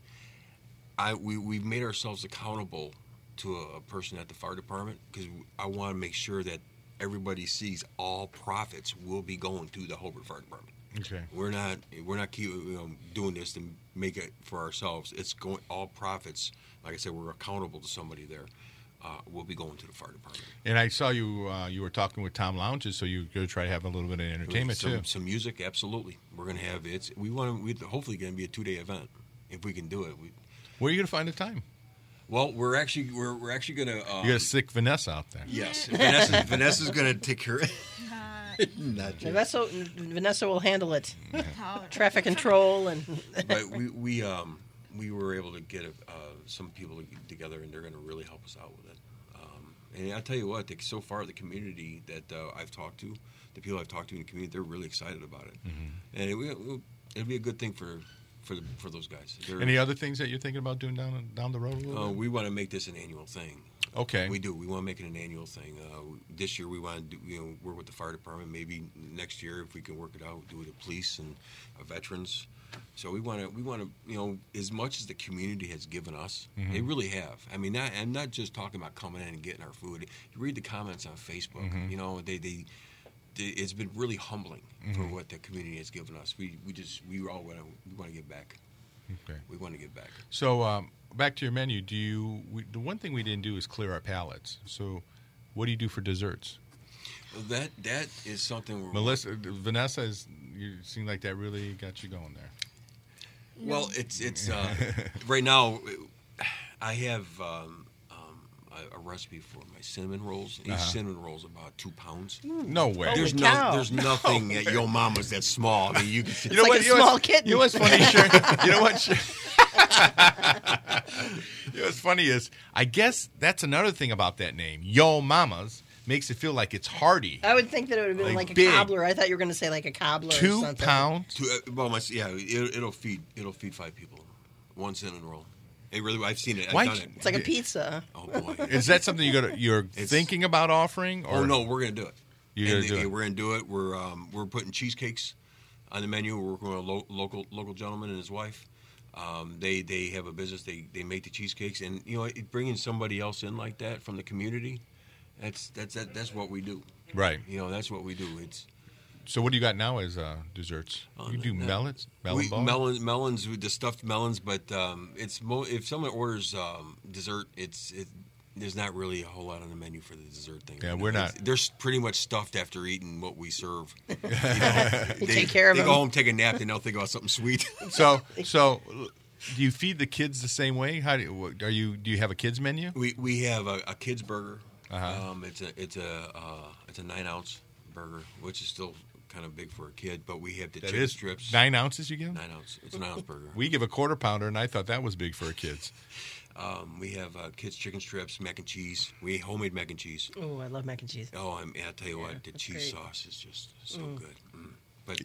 [SPEAKER 4] I we we've made ourselves accountable to a, a person at the fire department because I want to make sure that everybody sees all profits will be going to the Hobart Fire Department.
[SPEAKER 1] Okay.
[SPEAKER 4] We're not we're not keep, you know, doing this to make it for ourselves. It's going all profits. Like I said, we're accountable to somebody there. Uh, will be going to the fire department.
[SPEAKER 1] And I saw you uh, you were talking with Tom Lounges, so you're going to try to have a little bit of entertainment
[SPEAKER 4] some,
[SPEAKER 1] too.
[SPEAKER 4] Some music, absolutely. We're going to have it's. We want to. We hopefully going to be a two day event if we can do it. We,
[SPEAKER 1] Where are you going to find the time?
[SPEAKER 4] well, we're actually we're we're actually going to. Um,
[SPEAKER 1] You're going to stick Vanessa out there.
[SPEAKER 4] Yes, Vanessa, Vanessa's going to take care of it.
[SPEAKER 7] Not just-
[SPEAKER 2] Vanessa, Vanessa will handle it. Traffic control and.
[SPEAKER 4] But we we um we were able to get uh, some people together, and they're going to really help us out with it. Um, and I tell you what, the, so far the community that uh, I've talked to, the people I've talked to in the community, they're really excited about it,
[SPEAKER 1] Mm-hmm.
[SPEAKER 4] and it, will it'll be a good thing for for the, for those guys. They're,
[SPEAKER 1] Any other things that you're thinking about doing down down the road a little
[SPEAKER 4] uh,
[SPEAKER 1] bit?
[SPEAKER 4] we want to make this an annual thing.
[SPEAKER 1] Okay.
[SPEAKER 4] We do. We want to make it an annual thing. Uh, this year, we want to do, you know, work with the fire department. Maybe next year, if we can work it out, do it with the police and uh, veterans. So we want to, we want to, you know, as much as the community has given us,
[SPEAKER 1] Mm-hmm.
[SPEAKER 4] they really have. I mean, not, I'm not just talking about coming in and getting our food. You read the comments on Facebook.
[SPEAKER 1] Mm-hmm.
[SPEAKER 4] You know, they, they, they, it's been really humbling
[SPEAKER 1] Mm-hmm.
[SPEAKER 4] for what the community has given us. We, we just, we all want to, we want to give back.
[SPEAKER 1] Okay.
[SPEAKER 4] We want to give back.
[SPEAKER 1] So um, back to your menu. Do you? We, the one thing we didn't do is clear our palates. So, what do you do for desserts?
[SPEAKER 4] Well, that, that is something we're
[SPEAKER 1] Melissa, Vanessa, is you seem like that really got you going there.
[SPEAKER 4] Well, it's it's uh, right now. I have um, um, a, a recipe for my cinnamon rolls. Each
[SPEAKER 1] Uh-huh.
[SPEAKER 4] cinnamon roll is about two pounds.
[SPEAKER 1] No way.
[SPEAKER 2] Holy
[SPEAKER 4] There's
[SPEAKER 2] cow.
[SPEAKER 4] no, there's nothing at Yo Mama's that's small. I mean, you can.
[SPEAKER 1] You know
[SPEAKER 2] like
[SPEAKER 1] what?
[SPEAKER 2] a
[SPEAKER 1] you know
[SPEAKER 2] small
[SPEAKER 1] what's,
[SPEAKER 2] kitten.
[SPEAKER 1] You know what's funny, Sher? You know what? Sher? You know what's funny is I guess that's another thing about that name, Yo Mama's, makes it feel like it's hearty.
[SPEAKER 2] I would think that it would have been
[SPEAKER 1] Like
[SPEAKER 2] like, a
[SPEAKER 1] big.
[SPEAKER 2] cobbler. I thought you were going to say like a cobbler. or
[SPEAKER 1] Two
[SPEAKER 2] something.
[SPEAKER 1] pounds.
[SPEAKER 4] Two, uh, well, my, yeah, it, it'll feed it'll feed five people. One cinnamon roll. It really, I've seen it. I've
[SPEAKER 1] Why-
[SPEAKER 4] done it.
[SPEAKER 2] It's like a pizza.
[SPEAKER 4] Oh boy.
[SPEAKER 1] Is that something you got? You're
[SPEAKER 4] It's-
[SPEAKER 1] thinking about offering? Or
[SPEAKER 4] Oh no, we're gonna do it.
[SPEAKER 1] You're
[SPEAKER 4] And
[SPEAKER 1] gonna do
[SPEAKER 4] they-
[SPEAKER 1] it.
[SPEAKER 4] We're gonna do it. We're um, we're putting cheesecakes on the menu. We're working with a lo- local local gentleman and his wife. Um, they they have a business. They they make the cheesecakes, and you know, it, bringing somebody else in like that from the community. That's that's that, that's what we do.
[SPEAKER 1] Right.
[SPEAKER 4] You know, that's what we do. It's
[SPEAKER 1] So what do you got now as uh, desserts?
[SPEAKER 4] Oh,
[SPEAKER 1] you do
[SPEAKER 4] no-
[SPEAKER 1] melons, melon
[SPEAKER 4] we,
[SPEAKER 1] balls?
[SPEAKER 4] melons, melons with the stuffed melons. But um, it's mo- if someone orders um, dessert, it's it, there's not really a whole lot on the menu for the dessert thing.
[SPEAKER 1] Yeah,
[SPEAKER 4] You know,
[SPEAKER 1] we're
[SPEAKER 4] it's-
[SPEAKER 1] not-
[SPEAKER 4] They're s- pretty much stuffed after eating what we serve. You know,
[SPEAKER 2] You
[SPEAKER 4] they,
[SPEAKER 2] take care of
[SPEAKER 4] they
[SPEAKER 2] them.
[SPEAKER 4] go home, take a nap, and they'll think about something sweet.
[SPEAKER 1] So so do you feed the kids the same way? How do you, what- are you? Do you have a kids menu?
[SPEAKER 4] we we have a, a kids burger.
[SPEAKER 1] Uh-huh.
[SPEAKER 4] Um, it's a it's a uh, it's a nine ounce burger, which is still kind of big for a kid. But we have the
[SPEAKER 1] That
[SPEAKER 4] chicken
[SPEAKER 1] is
[SPEAKER 4] strips.
[SPEAKER 1] nine ounces. You give?
[SPEAKER 4] Nine ounce. It's a nine ounce burger.
[SPEAKER 1] We give a quarter pounder, and I thought that was big for kids.
[SPEAKER 4] Um, we have uh, kids chicken strips, mac and cheese. We homemade mac and cheese.
[SPEAKER 2] Oh, I love mac and cheese.
[SPEAKER 4] Oh, I mean, I'll tell you
[SPEAKER 2] Yeah,
[SPEAKER 4] what, the
[SPEAKER 2] that's
[SPEAKER 4] cheese
[SPEAKER 2] great.
[SPEAKER 4] sauce is just so good. Mm. But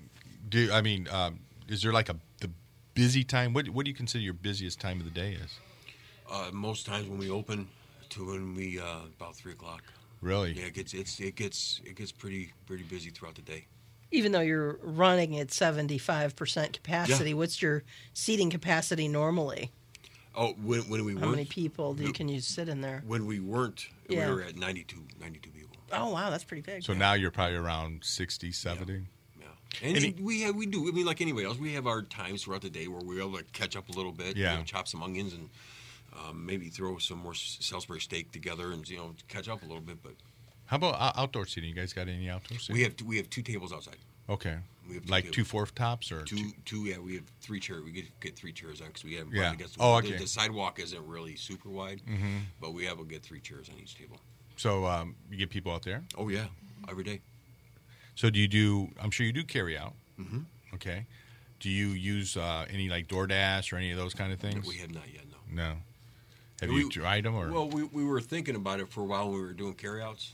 [SPEAKER 1] Do I mean? Um, is there like a the busy time? What what do you consider your busiest time of the day is?
[SPEAKER 4] uh, most times when we open to when we uh, about three o'clock.
[SPEAKER 1] Really?
[SPEAKER 4] Yeah, it gets it's it gets it gets pretty pretty busy throughout the day.
[SPEAKER 2] Even though you're running at seventy-five percent capacity,
[SPEAKER 4] Yeah.
[SPEAKER 2] what's your seating capacity normally?
[SPEAKER 4] Oh, when when we
[SPEAKER 2] How
[SPEAKER 4] weren't
[SPEAKER 2] many people do you,
[SPEAKER 4] No.
[SPEAKER 2] can you sit in there?
[SPEAKER 4] when we weren't
[SPEAKER 2] Yeah.
[SPEAKER 4] we were at ninety-two, ninety-two people.
[SPEAKER 2] Oh, wow, that's pretty big.
[SPEAKER 1] So now you're probably around sixty, seventy.
[SPEAKER 4] Yeah, and
[SPEAKER 1] Any-
[SPEAKER 4] it- we have we do. I mean, like anybody else, we have our times throughout the day where we're able to catch up a little bit.
[SPEAKER 1] Yeah.
[SPEAKER 4] You know, chop some onions and um, maybe throw some more Salisbury steak together and you know catch up a little bit. But
[SPEAKER 1] How about out- outdoor seating? You guys got any outdoor seating?
[SPEAKER 4] we have we have two tables outside.
[SPEAKER 1] Okay.
[SPEAKER 4] We have two
[SPEAKER 1] Like
[SPEAKER 4] tables.
[SPEAKER 1] two fourth tops or
[SPEAKER 4] Two, two, yeah, we have three chairs. We get get three chairs on because we have
[SPEAKER 1] Yeah.
[SPEAKER 4] against
[SPEAKER 1] Oh,
[SPEAKER 4] the,
[SPEAKER 1] okay.
[SPEAKER 4] the sidewalk isn't really super wide,
[SPEAKER 1] Mhm.
[SPEAKER 4] but we have to get three chairs on each table.
[SPEAKER 1] So um, you get people out there.
[SPEAKER 4] Oh yeah, every day.
[SPEAKER 1] So do you do? I'm sure you do carry out.
[SPEAKER 4] Mm-hmm.
[SPEAKER 1] Okay. Do you use uh, any like DoorDash or any of those kind of things?
[SPEAKER 4] We have not yet. No.
[SPEAKER 1] No. Have
[SPEAKER 4] We-
[SPEAKER 1] you tried them or?
[SPEAKER 4] Well, we, we were thinking about it for a while when we were doing carryouts,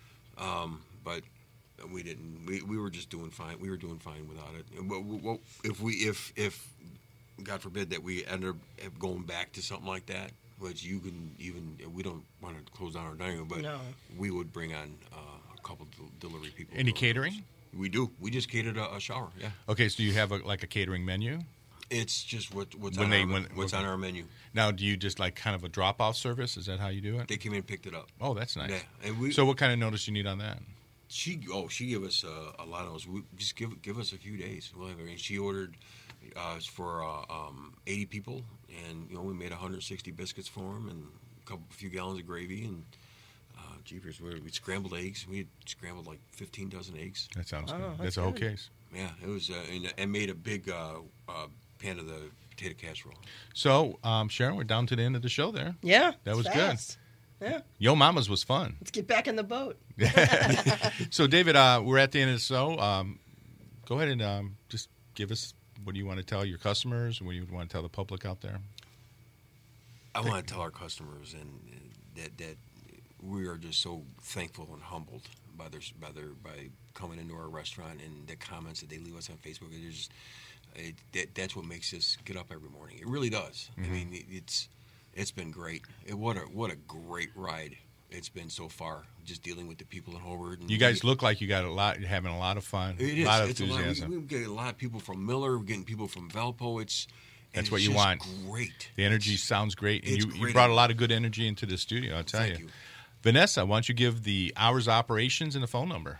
[SPEAKER 4] um, but we didn't. We, we were just doing fine. We were doing fine without it. And what, what, if we if if God forbid that we end up going back to something like that, which you can even we don't want to close down our dining room, but
[SPEAKER 2] No.
[SPEAKER 4] we would bring on uh, a couple del- delivery people.
[SPEAKER 1] Any
[SPEAKER 4] for-
[SPEAKER 1] catering?
[SPEAKER 4] We do. We just catered a, a shower. Yeah.
[SPEAKER 1] Okay, so you have a, like a catering menu?
[SPEAKER 4] It's just what, what's
[SPEAKER 1] When
[SPEAKER 4] on
[SPEAKER 1] they-
[SPEAKER 4] our
[SPEAKER 1] when-
[SPEAKER 4] what's on our menu.
[SPEAKER 1] Now, do you just like kind of a drop-off service? Is that how you do it?
[SPEAKER 4] They came in and picked it up.
[SPEAKER 1] Oh, that's nice.
[SPEAKER 4] Yeah, and we.
[SPEAKER 1] So what kind of notice you need on that?
[SPEAKER 4] She oh she gave us uh, a lot of those. We, just give give us a few days. We'll have everything. She ordered uh, for uh, um, eighty people, and you know we made one hundred sixty biscuits for them, and a couple, a few gallons of gravy, and uh, jeepers, we, we scrambled eggs. We had scrambled like fifteen dozen eggs.
[SPEAKER 1] That sounds
[SPEAKER 2] Oh,
[SPEAKER 1] good.
[SPEAKER 2] that's
[SPEAKER 1] That's a whole
[SPEAKER 2] good.
[SPEAKER 1] case.
[SPEAKER 4] Yeah, it was, uh, and, and made a big uh, uh, pan of the potato casserole.
[SPEAKER 1] So, um, Sharon, we're down to the end of the show there.
[SPEAKER 2] Yeah,
[SPEAKER 1] That was
[SPEAKER 2] fast. Yeah,
[SPEAKER 1] Yo Mama's was fun.
[SPEAKER 2] let's get back in the boat.
[SPEAKER 1] So, David, uh, we're at the end of the show. Um, go ahead and um, just give us what do you want to tell your customers and what do you want to tell the public out there?
[SPEAKER 4] I want to tell our customers and that that we are just so thankful and humbled by their by their by coming into our restaurant and the comments that they leave us on Facebook. It just it, that, that's what makes us get up every morning. It really does.
[SPEAKER 1] Mm-hmm.
[SPEAKER 4] I mean, it, it's it's been great. It, what a what a great ride it's been so far. Just dealing with the people in Hobart. And
[SPEAKER 1] You guys look like you got a lot. You're having a lot of fun.
[SPEAKER 4] It
[SPEAKER 1] a
[SPEAKER 4] is.
[SPEAKER 1] lot of
[SPEAKER 4] It's a lot.
[SPEAKER 1] enthusiasm.
[SPEAKER 4] We, we get a lot of people from Miller. We're getting people from Valpo. It's
[SPEAKER 1] That's
[SPEAKER 4] and
[SPEAKER 1] what
[SPEAKER 4] it's
[SPEAKER 1] you
[SPEAKER 4] just
[SPEAKER 1] want.
[SPEAKER 4] Great.
[SPEAKER 1] The energy
[SPEAKER 4] It's-
[SPEAKER 1] sounds great, and
[SPEAKER 4] it's
[SPEAKER 1] you, you
[SPEAKER 4] great.
[SPEAKER 1] brought a lot of good energy into the studio. I'll tell
[SPEAKER 4] Thank
[SPEAKER 1] you.
[SPEAKER 4] you.
[SPEAKER 1] Vanessa, why don't you give the hours of operations and the phone number?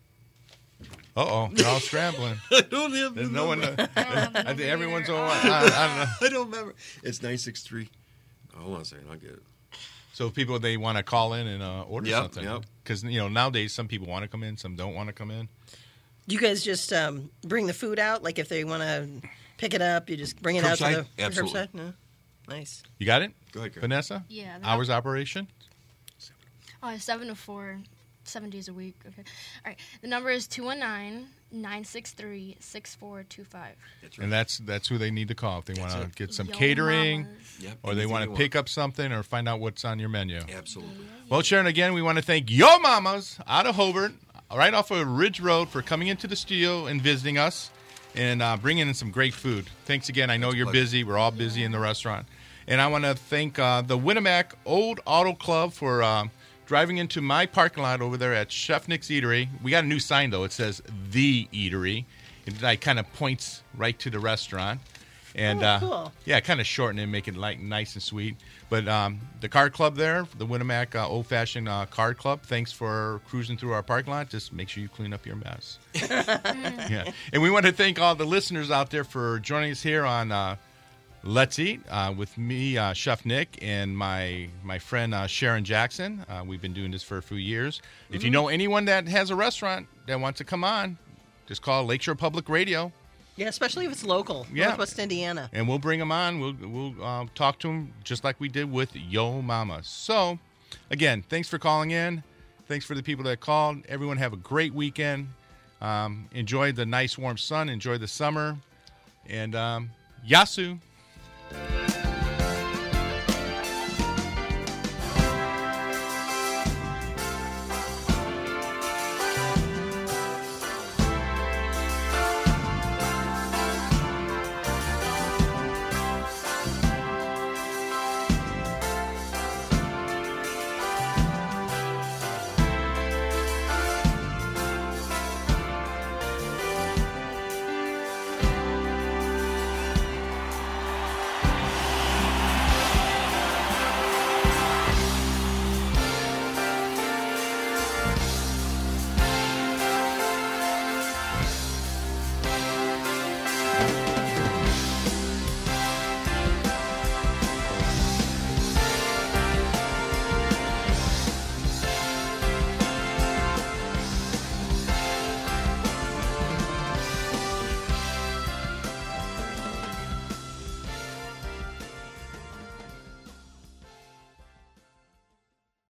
[SPEAKER 1] Uh oh, they're all scrambling.
[SPEAKER 7] I don't have
[SPEAKER 1] There's
[SPEAKER 7] the
[SPEAKER 1] no one.
[SPEAKER 7] number.
[SPEAKER 1] To, I think everyone's on. I, I don't know.
[SPEAKER 7] I don't remember. It's nine six three.
[SPEAKER 4] Hold on a second. I'll get it.
[SPEAKER 1] So people they want to call in and uh, order
[SPEAKER 7] Yep,
[SPEAKER 1] something
[SPEAKER 7] yep.
[SPEAKER 1] because you know nowadays some people want to come in, some don't want to come in.
[SPEAKER 2] Do you guys just um, bring the food out? Like if they want to pick it up, you just bring it out to
[SPEAKER 4] Curbside?
[SPEAKER 2] the
[SPEAKER 4] Absolutely.
[SPEAKER 2] curbside? No? Nice.
[SPEAKER 1] You got it,
[SPEAKER 4] Go ahead, Karen.
[SPEAKER 1] Vanessa?
[SPEAKER 3] Yeah. the-
[SPEAKER 1] Hours operation.
[SPEAKER 3] Oh, it's seven to four, seven days a week. Okay. All right. The number is two one nine, nine six three, six four two five.
[SPEAKER 4] That's right.
[SPEAKER 1] And that's that's who they need to call if they want to
[SPEAKER 4] it.
[SPEAKER 1] get some
[SPEAKER 3] Yo
[SPEAKER 1] catering
[SPEAKER 3] Mamas.
[SPEAKER 4] Yep,
[SPEAKER 1] or they
[SPEAKER 4] anything
[SPEAKER 1] want
[SPEAKER 4] you
[SPEAKER 1] to pick up something or find out what's on your menu.
[SPEAKER 4] Absolutely.
[SPEAKER 1] Well, Sharon, again, we want to thank Yo Mamas out of Hobart, right off of Ridge Road, for coming into the studio and visiting us and uh, bringing in some great food. Thanks again. I know
[SPEAKER 4] It's a
[SPEAKER 1] you're
[SPEAKER 4] pleasure.
[SPEAKER 1] busy. We're all busy in the restaurant. And I want to thank uh, the Winnemac Old Auto Club for uh, driving into my parking lot over there at Chef Nick's Eatery. We got a new sign, though. It says The Eatery. It like, kind of points right to the restaurant. And
[SPEAKER 2] Oh,
[SPEAKER 1] uh,
[SPEAKER 2] cool.
[SPEAKER 1] yeah, kind of shorten it, make it like nice and sweet. But um, the card club there, the Winnemac uh, Old Fashioned uh, Card Club, thanks for cruising through our parking lot. Just make sure you clean up your mess. Yeah, and we want to thank all the listeners out there for joining us here on uh, Let's Eat uh, with me, uh, Chef Nick, and my my friend uh, Sharon Jackson. Uh, we've been doing this for a few years. If you know anyone that has a restaurant that wants to come on, just call Lakeshore Public Radio.
[SPEAKER 2] Yeah, especially if it's local,
[SPEAKER 1] Yeah.
[SPEAKER 2] Northwest Indiana.
[SPEAKER 1] And we'll bring them on. We'll we'll uh, talk to them just like we did with Yo Mama. So, again, thanks for calling in. Thanks for the people that called. Everyone have a great weekend. Um, enjoy the nice warm sun. Enjoy the summer. And um, Yasu.